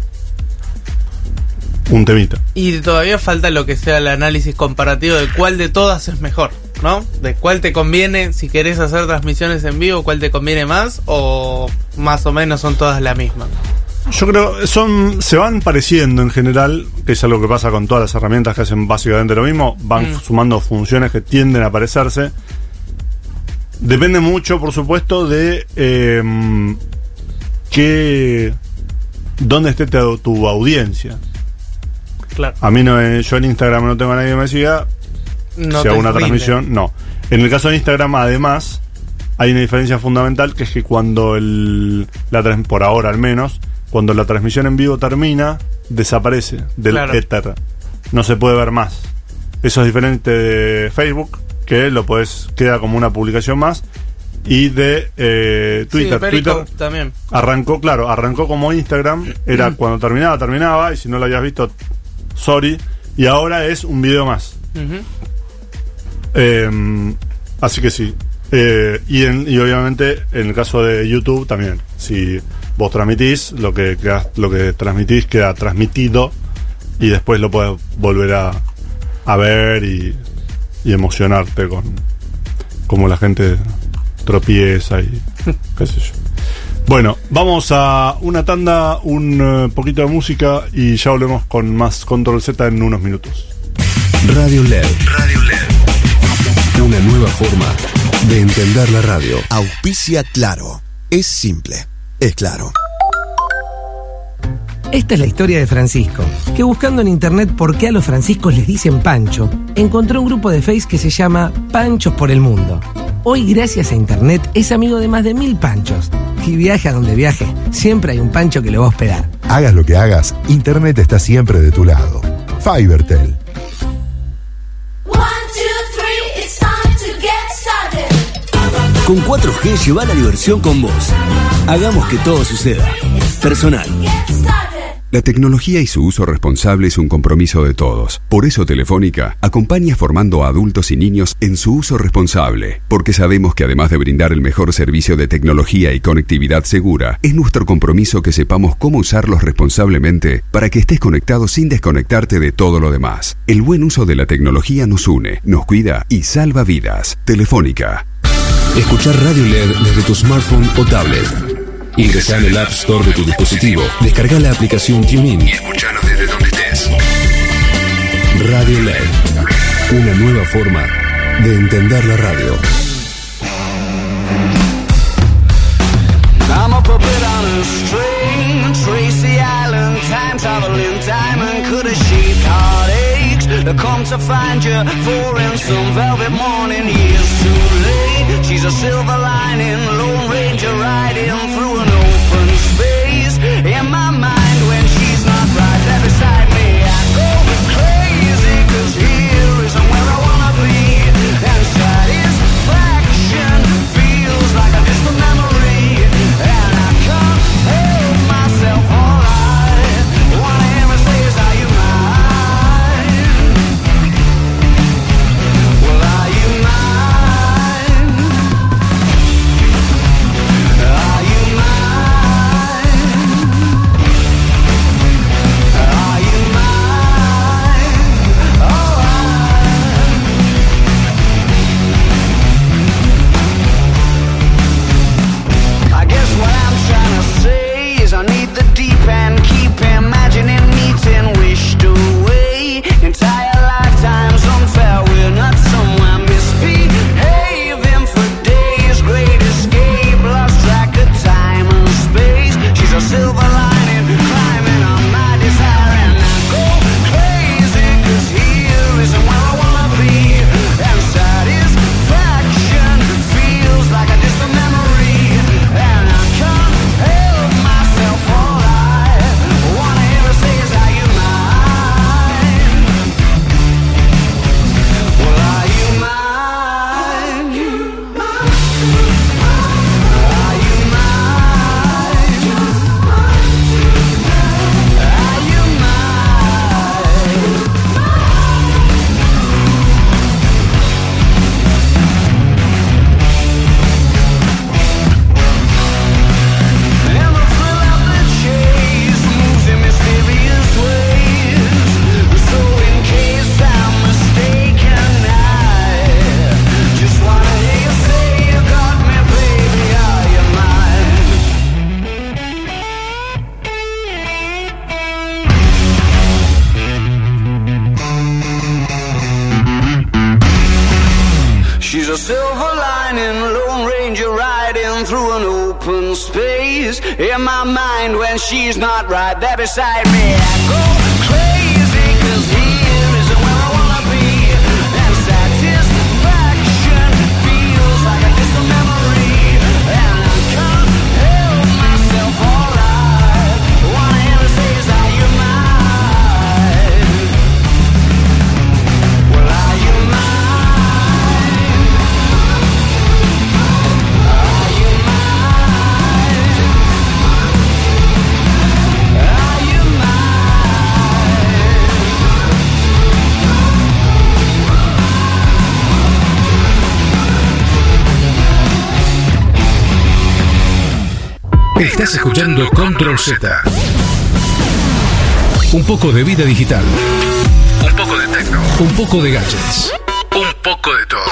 un temita. Y todavía falta lo que sea el análisis comparativo de cuál de todas es mejor, ¿no? De cuál te conviene, si querés hacer transmisiones en vivo, cuál te conviene más, o más o menos son todas la misma. Yo creo son se van pareciendo en general, que es algo que pasa con todas las herramientas que hacen básicamente lo mismo, van mm. sumando funciones que tienden a parecerse. Depende mucho, por supuesto, de eh, que dónde esté tu, tu audiencia. Claro. A mí no, yo en Instagram no tengo a nadie que me siga. No si hago una rinde. transmisión, no. En el caso de Instagram, además, hay una diferencia fundamental, que es que cuando el la por ahora al menos, cuando la transmisión en vivo termina, desaparece del claro. éter. No se puede ver más. Eso es diferente de Facebook, que lo podés, queda como una publicación más, y de eh, Twitter. Sí, Twitter también arrancó, claro, arrancó como Instagram, era cuando terminaba, terminaba, y si no lo habías visto, sorry, y ahora es un video más. Uh-huh. eh, así que sí. Eh, y, en, y obviamente en el caso de YouTube también, si vos transmitís, lo que, queda, lo que transmitís queda transmitido, y después lo puedes volver a, a ver y, y emocionarte con cómo la gente tropieza y qué sé yo. Bueno, vamos a una tanda, un uh, poquito de música, y ya volvemos con más Control Z en unos minutos. Radio L E D. Radio L E D. Una nueva forma de entender la radio. Auspicia Claro. Es simple, es claro. Esta es la historia de Francisco, que buscando en internet por qué a los franciscos les dicen Pancho, encontró un grupo de Face que se llama Panchos por el Mundo. Hoy, gracias a internet, es amigo de más de mil panchos. Y viaje a donde viaje, siempre hay un pancho que lo va a hospedar. Hagas lo que hagas, internet está siempre de tu lado. Fivertel. Con cuatro G lleva la diversión con vos. Hagamos que todo suceda. Personal. La tecnología y su uso responsable es un compromiso de todos. Por eso Telefónica acompaña formando a adultos y niños en su uso responsable, porque sabemos que además de brindar el mejor servicio de tecnología y conectividad segura, es nuestro compromiso que sepamos cómo usarlos responsablemente para que estés conectado sin desconectarte de todo lo demás. El buen uso de la tecnología nos une, nos cuida y salva vidas. Telefónica. Escuchar Radio L E D desde tu smartphone o tablet. Ingresá en el App Store de tu dispositivo, descarga la aplicación TuneIn y escuchanos desde donde estés. Radio L E D, una nueva forma de entender la radio. I'm a puppet on a string, Tracy Island, time traveling diamond, could have shaped heartaches to come to find you, for in some velvet morning, years too late. She's a silver lining, Lone Ranger riding through an open space. In my mind, when she's not right there beside me, I go crazy, cause here isn't where I wanna be. And satisfaction feels like a distant memory, and I can't help myself, alright. What I ever say is, are you mine? Well, are you mine? Are you mine? Are you mine? Oh, I guess what I'm trying to say is I need the deep end, keep imagining meeting wished away. Entire lifetimes unfair, we're not somewhere misbehaving for days. Great escape, lost track of time and space. She's a silver lining, climbing on my desire, and I go crazy, cause here isn't where I wanna be. And satisfaction feels like a distant memory, and I can't help myself, alright. What I ever say is, are you mine? Well, are you mine? Are you mine? Are you And the thrill of the chase moves in mysterious ways. So in case I'm mistaken, I just wanna hear you say you got me, baby. Are you mine? She's a silver lining, Lone Ranger riding through an open space. In my mind, when she's not right there beside me, I go crazy, cause here isn't where I wanna be. And satisfaction feels like a distant memory, and I can't help myself, alright. What I ever say is, are you mine? Well, are you mine? Are you mine? Are you mine? Estás escuchando Control Z. Un poco de vida digital. Un poco de tecno. Un poco de gadgets. Un poco de todo.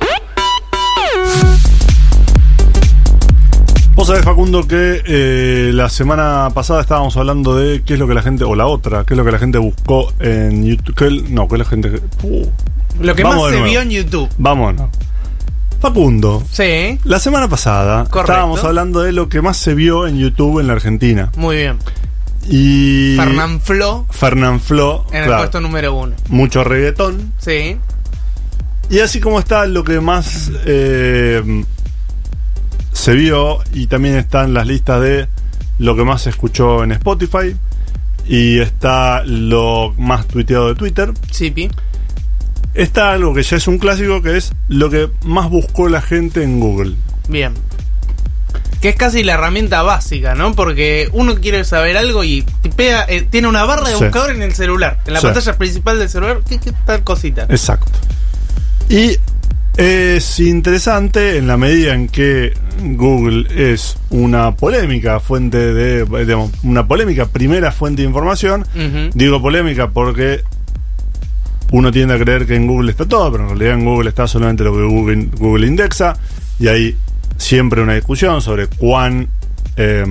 Vos sabés, Facundo, que eh, la semana pasada estábamos hablando de qué es lo que la gente, o la otra, qué es lo que la gente buscó en YouTube. ¿Qué, no, qué es la gente... Uh, Lo que más se vio en YouTube. Vámonos. Facundo. Sí. La semana pasada Correcto. estábamos hablando de lo que más se vio en YouTube en la Argentina. Muy bien. Y... Fernanfloo. Fernanfloo. En el claro, puesto número uno. mucho reggaetón. Sí. Y así como está lo que más eh, se vio, y también están las listas de lo que más se escuchó en Spotify, y está lo más tuiteado de Twitter. Sí, pi. Está algo que ya es un clásico, que es lo que más buscó la gente en Google. Bien. Que es casi la herramienta básica, ¿no? Porque uno quiere saber algo y tipea, eh, tiene una barra de Sí. buscador en el celular. En la Sí. pantalla principal del celular, ¿qué, qué tal cosita? Exacto. Y es interesante en la medida en que Google es una polémica fuente de, digamos, una polémica primera fuente de información. Ujú. Digo polémica porque uno tiende a creer que en Google está todo, pero en realidad en Google está solamente lo que Google, Google indexa. y hay siempre una discusión sobre cuán eh,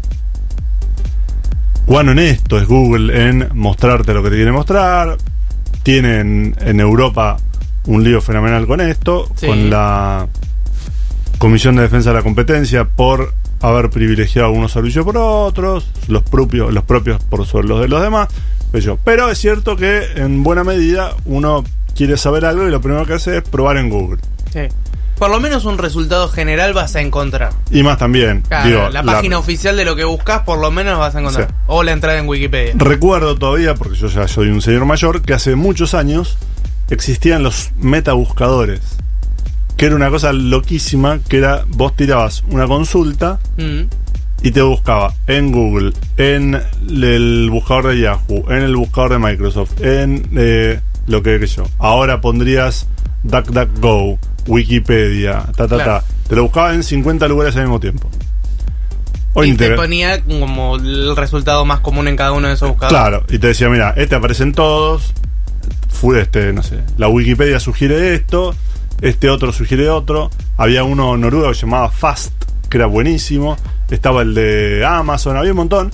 cuán honesto es Google en mostrarte lo que te quiere mostrar. Tienen en Europa un lío fenomenal con esto, sí. con la Comisión de Defensa de la Competencia por haber privilegiado algunos servicios por otros, los propios, los propios por sobre los de los demás. Pero es cierto que en buena medida uno quiere saber algo y lo primero que hace es probar en Google. Sí. Por lo menos un resultado general vas a encontrar. Y más también. Claro, digo, la página la... oficial de lo que buscas por lo menos vas a encontrar. Sí. O la entrada en Wikipedia. Recuerdo todavía, porque yo ya soy un señor mayor, que hace muchos años existían los metabuscadores, que era una cosa loquísima, que era, vos tirabas una consulta mm. y te buscaba en Google, en el buscador de Yahoo, en el buscador de Microsoft, en eh, lo que, que yo. Ahora pondrías DuckDuckGo, Wikipedia, ta, ta, claro. ta. Te lo buscaba en cincuenta lugares al mismo tiempo. Hoy y te ponía como el resultado más común en cada uno de esos buscadores. Claro, y te decía, mira, este aparecen todos, fue este, no sé, la Wikipedia sugiere esto, este otro sugiere otro. Había uno noruego que se llamaba Fast, que era buenísimo. Estaba el de Amazon, había un montón.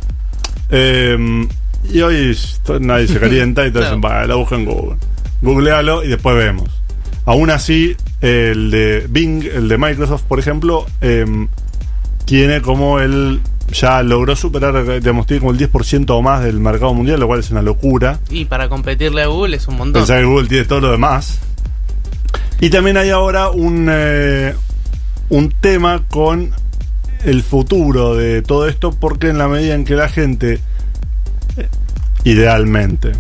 Eh, y hoy nadie se calienta y te dicen, va, la busca en Google. Googlealo y después vemos. Aún así, el de Bing, el de Microsoft, por ejemplo, eh, tiene como el... ya logró superar, digamos, tiene como el diez por ciento o más del mercado mundial, lo cual es una locura. Y para competirle a Google es un montón. Pensar que Google tiene todo lo demás. Y también hay ahora un, eh, un tema con el futuro de todo esto, porque en la medida en que la gente, eh, idealmente,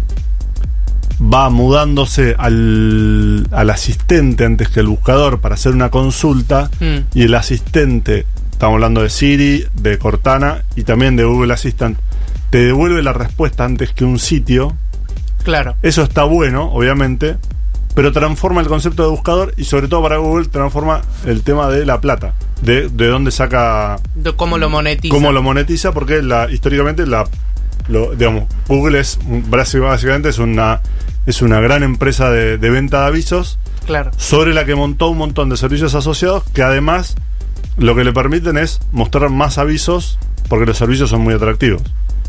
va mudándose al, al asistente antes que el buscador para hacer una consulta, mm. y el asistente, estamos hablando de Siri, de Cortana y también de Google Assistant, te devuelve la respuesta antes que un sitio. Claro. Eso está bueno, obviamente, pero transforma el concepto de buscador y sobre todo para Google transforma el tema de la plata, de, de dónde saca, de cómo lo monetiza. Cómo lo monetiza, porque la, históricamente la, lo, digamos, Google es básicamente es una es una gran empresa de, de venta de avisos, claro, sobre la que montó un montón de servicios asociados que además lo que le permiten es mostrar más avisos porque los servicios son muy atractivos.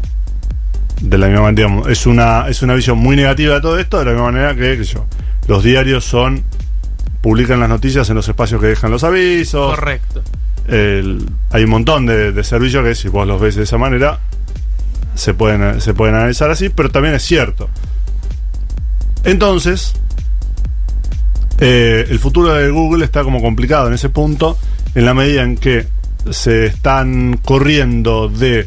De la misma manera, digamos, es una es una visión muy negativa de todo esto, de la misma manera que, que yo, los diarios son publican las noticias en los espacios que dejan los avisos. Correcto. El, hay un montón de, de servicios que si vos los ves de esa manera se pueden se pueden analizar así, pero también es cierto. Entonces, eh, el futuro de Google está como complicado en ese punto, en la medida en que se están corriendo de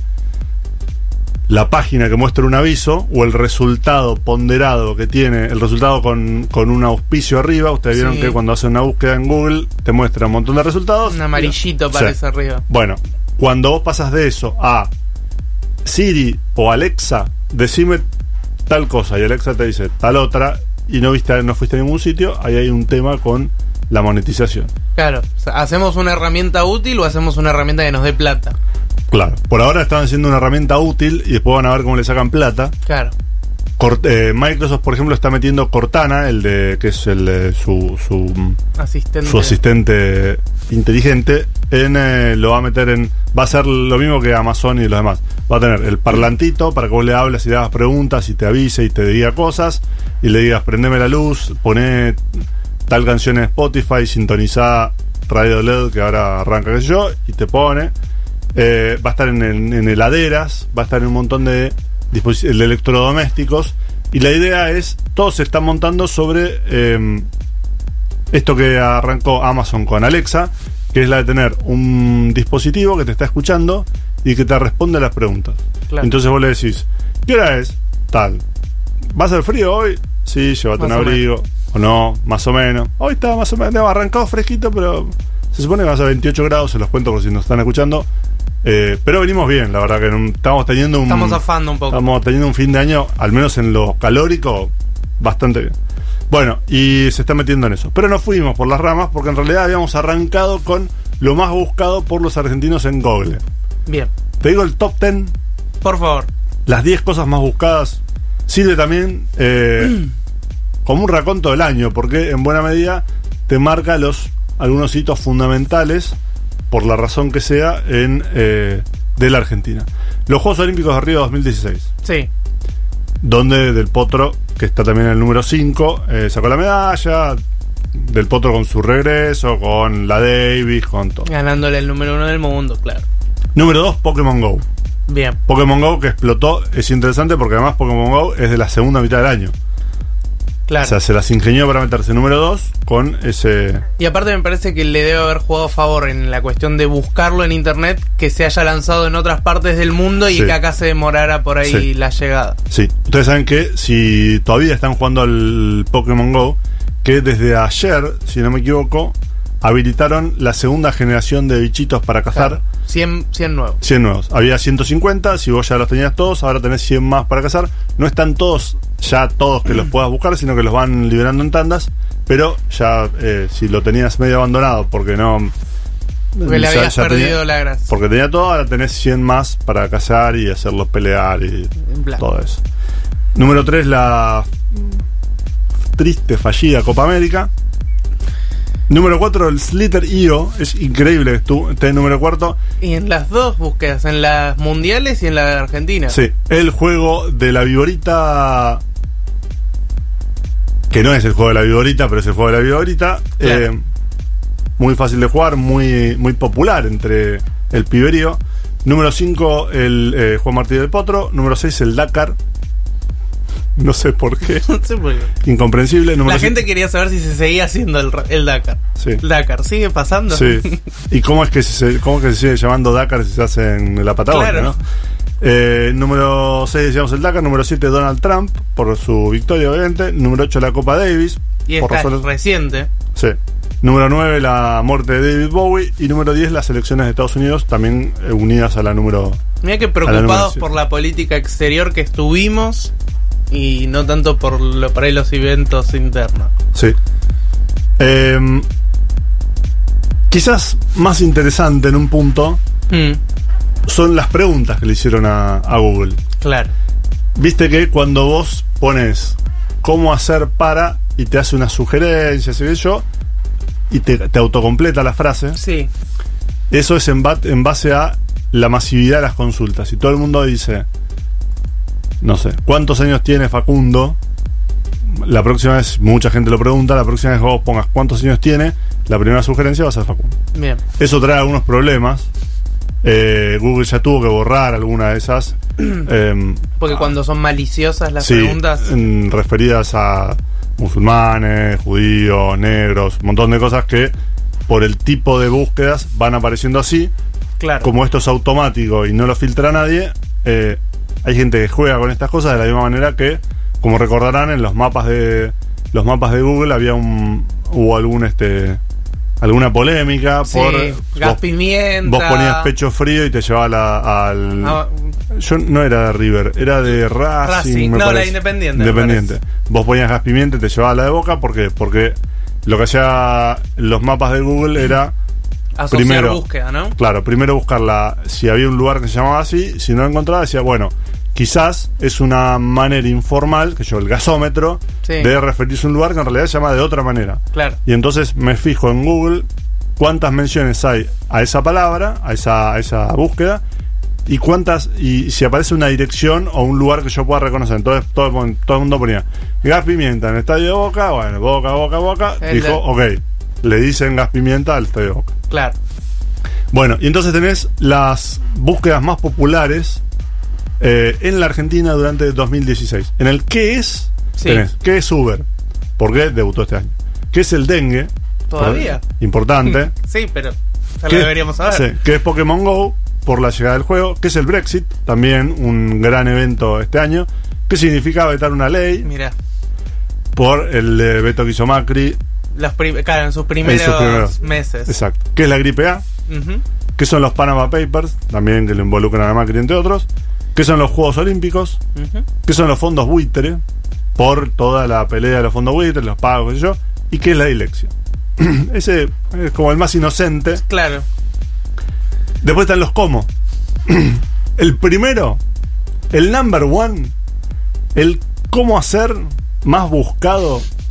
la página que muestra un aviso o el resultado ponderado que tiene, el resultado con, con un auspicio arriba. Ustedes vieron, sí, que cuando hacen una búsqueda en Google te muestra un montón de resultados. Un amarillito aparece, sí, arriba. Bueno, cuando vos pasas de eso a Siri o Alexa, decime tal cosa, y Alexa te dice tal otra, y no viste, no fuiste a ningún sitio, ahí hay un tema con la monetización. Claro, o sea, ¿hacemos una herramienta útil o hacemos una herramienta que nos dé plata? Claro, por ahora están haciendo una herramienta útil y después van a ver cómo le sacan plata. Claro. Cort- eh, Microsoft, por ejemplo, está metiendo Cortana, el de que es el de su su asistente, su asistente inteligente, en eh, lo va a meter en, va a ser lo mismo que Amazon y los demás. Va a tener el parlantito para que vos le hables y le hagas preguntas y te avise y te diga cosas y le digas prendeme la luz, poné tal canción en Spotify, sintonizá Radio L E D que ahora arranca, qué sé yo, y te pone. Eh, va a estar en, en, en heladeras, va a estar en un montón de, de electrodomésticos, y la idea es, todos se están montando sobre eh, esto que arrancó Amazon con Alexa, que es la de tener un dispositivo que te está escuchando y que te responde a las preguntas. Claro. Entonces vos le decís, ¿qué hora es? Tal. ¿Va a ser frío hoy? Sí, llévate un abrigo. O no, más o menos. Hoy está más o menos, arrancado fresquito, pero se supone que va a ser veintiocho grados, se los cuento por si nos están escuchando. Eh, pero venimos bien, la verdad que no, estamos teniendo un estamos zafando un poco. Estamos teniendo un fin de año, al menos en lo calórico, bastante bien. Bueno, y se está metiendo en eso. Pero no fuimos por las ramas, porque en realidad habíamos arrancado con lo más buscado por los argentinos en Google. Bien. Te digo el top diez. Por favor. Las diez cosas más buscadas. Sirve también eh, mm. como un raconto del año, porque en buena medida te marca los algunos hitos fundamentales, por la razón que sea, en eh, de la Argentina. Los Juegos Olímpicos de Río dos mil dieciséis. Sí. Donde Del Potro, que está también en el número cinco, eh, sacó la medalla. Del Potro con su regreso, con la Davis, con todo. Ganándole el número uno del mundo, claro. Número dos, Pokémon Go. Bien. Pokémon Go que explotó, es interesante porque además Pokémon Go es de la segunda mitad del año. Claro. O sea, se las ingenió para meterse número dos con ese... Y aparte me parece que le debe haber jugado a favor en la cuestión de buscarlo en internet, que se haya lanzado en otras partes del mundo y sí. que acá se demorara por ahí sí. la llegada. Sí, ustedes saben que si todavía están jugando al Pokémon Go, que desde ayer, si no me equivoco, habilitaron la segunda generación de bichitos para cazar. Claro. cien, cien nuevos. cien nuevos. Había ciento cincuenta, si vos ya los tenías todos, ahora tenés cien más para cazar. No están todos, ya todos que los puedas buscar, sino que los van liberando en tandas. Pero ya, eh, si lo tenías medio abandonado porque no... Porque le ya, habías ya perdido tenía, la gracia. Porque tenía todo, ahora tenés cien más para cazar y hacerlos pelear y todo eso. Número tres, la triste, fallida Copa América. Número cuatro, el Slither I O. Es increíble que tú estés en número cuarto. Y en las dos búsquedas, en las mundiales y en la de Argentina. Sí, el juego de la viborita, que no es el juego de la viborita, pero es el juego de la viborita. Claro. Eh, muy fácil de jugar, muy, muy popular entre el piberío. Número cinco, el eh, Juan Martí del Potro. Número seis, el Dakar. No sé por qué. No sé por qué. Incomprensible. Número La gente siete. quería saber si se seguía haciendo el, el Dakar. Sí. El Dakar, ¿sigue pasando? Sí. ¿Y cómo es que se, cómo es que se sigue llamando Dakar si se hace en la Patagonia? Claro. ¿No? Eh, número seis decíamos el Dakar. Número siete, Donald Trump, por su victoria, obviamente. Número ocho, la Copa Davis. Y por esta es razones- reciente. Sí. Número nueve, la muerte de David Bowie. Y número diez, las elecciones de Estados Unidos, también eh, unidas a la número... Mira que a la preocupados numeración. por la política exterior que estuvimos y no tanto por, lo, por ahí los eventos internos. Sí. Eh, quizás más interesante en un punto Mm, son las preguntas que le hicieron a, a Google. claro. Viste que cuando vos pones cómo hacer para y te hace una sugerencia, sé yo, y te, te autocompleta la frase, Sí. eso es en, ba- en base a la masividad de las consultas. Si todo el mundo dice, no sé, ¿cuántos años tiene Facundo? La próxima vez, mucha gente lo pregunta, la próxima vez que vos pongas cuántos años tiene, la primera sugerencia va a ser Facundo. Bien. Eso trae algunos problemas. Eh, Google ya tuvo que borrar alguna de esas. eh, Porque cuando son maliciosas las sí, preguntas. en- referidas a musulmanes, judíos, negros, un montón de cosas que por el tipo de búsquedas van apareciendo así. Claro. Como esto es automático y no lo filtra nadie, eh, hay gente que juega con estas cosas de la misma manera que, como recordarán, en los mapas de los mapas de Google había un hubo algún este alguna polémica Sí, por gas vos, pimienta. vos ponías pecho frío y te llevaba la- al Ah, yo no era de River, era de Racing, Racing, me no, la parece. Independiente, me Independiente. Vos ponías gas pimienta y te llevaba la de Boca, ¿por qué? Porque lo que hacía los mapas de Google era asociar primero, búsqueda, ¿no? claro, primero buscarla, si había un lugar que se llamaba así, si no lo encontraba, decía, bueno, quizás es una manera informal, que yo, el gasómetro, Sí. de referirse a un lugar que en realidad se llama de otra manera. Claro. Y entonces me fijo en Google cuántas menciones hay a esa palabra, a esa, a esa búsqueda, y cuántas, y si aparece una dirección o un lugar que yo pueda reconocer. Entonces todo, todo el mundo ponía gas pimienta en el estadio de Boca, bueno, Boca, Boca, Boca, El dijo, de- ok, le dicen gas pimienta al estadio de Boca. Claro. Bueno, y entonces tenés las búsquedas más populares eh, en la Argentina durante dos mil dieciséis. En el ¿qué es? Sí. Tenés, ¿qué es Uber? Porque debutó este año. ¿Qué es el dengue? ¿Todavía? Por- importante. Sí, pero ya ¿Qué- lo deberíamos saber. Sí, ¿qué es Pokémon Go? Por la llegada del juego. ¿Qué es el Brexit? También un gran evento este año. ¿Qué significa vetar una ley? Mira, Por el eh, veto que hizo Macri. las prim- claro, en sus primeros, En sus primeros- meses. Exacto. ¿Qué es la gripe A? Ujú. ¿Qué son los Panama Papers? También que le involucran a Macri, entre otros. ¿Qué son los Juegos Olímpicos? Ujú. ¿Qué son los fondos buitre? Por toda la pelea de los fondos buitre, los pagos, qué sé yo. ¿Y qué es la dislexia? Ese es como el más inocente. Claro. Después están los cómo. El primero, el number one, el cómo hacer más buscado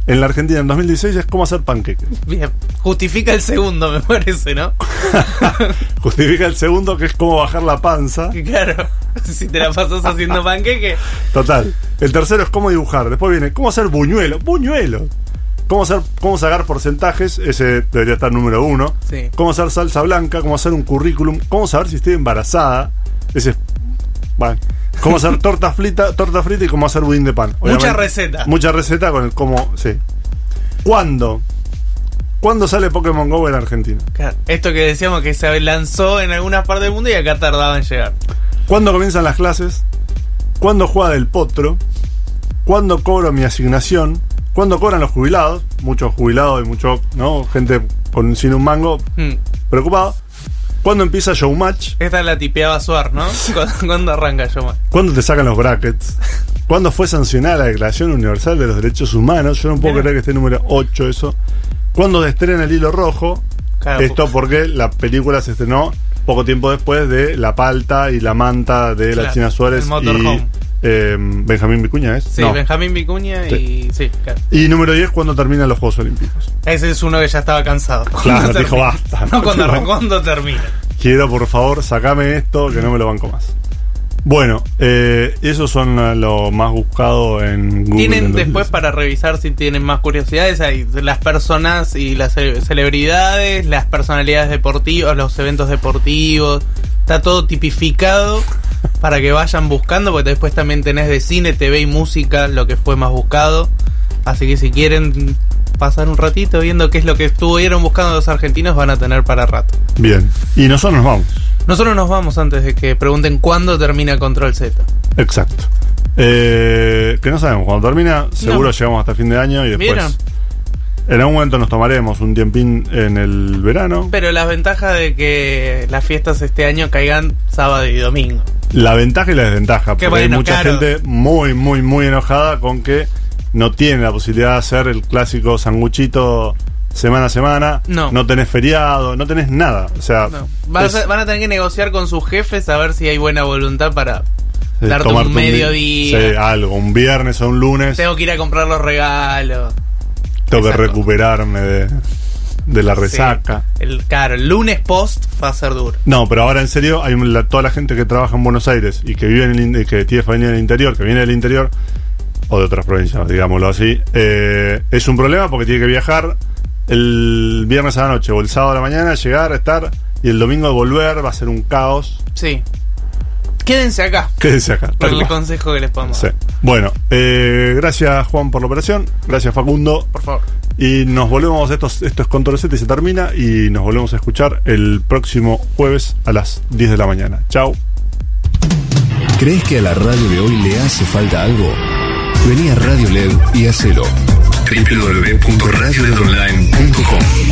en la Argentina en dos mil dieciséis es cómo hacer panqueques. Bien, justifica el segundo, me parece, ¿no? Justifica el segundo, que es cómo bajar la panza. Claro, si te la pasas haciendo panqueque. Total. El tercero es cómo dibujar. Después viene cómo hacer buñuelo. Buñuelo. Cómo hacer, cómo sacar porcentajes. Ese debería estar número uno. Sí. Cómo hacer salsa blanca. Cómo hacer un currículum. Cómo saber si estoy embarazada. Ese es. Bueno. Cómo hacer torta frita, torta frita y cómo hacer budín de pan. Obviamente, mucha receta. Mucha receta con el cómo. Sí. ¿Cuándo? ¿Cuándo sale Pokémon Go en Argentina? Claro, esto que decíamos que se lanzó en algunas partes del mundo y acá tardaba en llegar. ¿Cuándo comienzan las clases? ¿Cuándo juega del potro? ¿Cuándo cobro mi asignación? ¿Cuándo cobran los jubilados? Muchos jubilados y mucho, ¿no? Gente con, sin un mango Hmm. preocupado. ¿Cuándo empieza Showmatch? Esta la tipeaba Suar, ¿no? ¿Cuándo, ¿Cuándo arranca Showmatch? ¿Cuándo te sacan los brackets? ¿Cuándo fue sancionada la Declaración Universal de los Derechos Humanos? Yo no puedo Mira. creer que esté número ocho eso. ¿Cuándo se estrena El Hilo Rojo? Claro, Esto porque la película se estrenó poco tiempo después de La Palta y La Manta de Claro, la China Suárez el y Motorhome. eh, Benjamín Vicuña, ¿es? Sí, No. Benjamín Vicuña y... Sí, claro. Y número diez, ¿cuándo terminan los Juegos Olímpicos? Ese es uno que ya estaba cansado. Claro, ¿Cuándo dijo termina? basta. No, cuando, arran- ¿cuándo termina? Quiero, por favor, sacame esto, que no me lo banco más. Bueno, eh, esos son uh, lo más buscado en Google. Tienen entonces. después para revisar si tienen más curiosidades. Hay las personas y las ce- celebridades, las personalidades deportivas, los eventos deportivos. Está todo tipificado para que vayan buscando, porque después también tenés de cine, T V y música, lo que fue más buscado. Así que si quieren pasar un ratito viendo qué es lo que estuvieron buscando los argentinos, van a tener para rato. Bien, y nosotros nos vamos. Nosotros nos vamos antes de que pregunten cuándo termina Control Z. Exacto. Eh, que no sabemos cuándo termina, seguro No. llegamos hasta fin de año y después... ¿Vieron? En algún momento nos tomaremos un tiempín en el verano. Pero la ventaja de que las fiestas este año caigan sábado y domingo. La ventaja y la desventaja, Qué porque hay bueno, mucha claro. gente muy, muy, muy enojada con que no tiene la posibilidad de hacer el clásico sanguchito semana a semana. No. No tenés feriado, no tenés nada. O sea, No. Van, es- a, van a tener que negociar con sus jefes a ver si hay buena voluntad para es darte tomarte un di- mediodía. sí, algo, un viernes o un lunes. Tengo que ir a comprar los regalos. Tengo que Exacto. recuperarme de, de la resaca. Sí. El, claro, el lunes post va a ser duro. No, pero ahora en serio, hay un- la- toda la gente que trabaja en Buenos Aires y que vive en el, in- que tiene familia en el interior, que viene del interior o de otras provincias, digámoslo así, eh, es un problema porque tiene que viajar el viernes a la noche o el sábado a la mañana, llegar, estar y el domingo volver, va a ser un caos. Sí. Quédense acá. Quédense acá. Por tal el cual. consejo que les podemos Sí. dar. Bueno, eh, gracias Juan por la operación, gracias Facundo. Por favor. Y nos volvemos, esto, es- esto es Control Z y se termina. Y nos volvemos a escuchar el próximo jueves a las diez de la mañana. Chao. ¿Crees que a la radio de hoy le hace falta algo? Vení a Radio L E D y hacelo. doble u doble u doble u punto radio led online punto com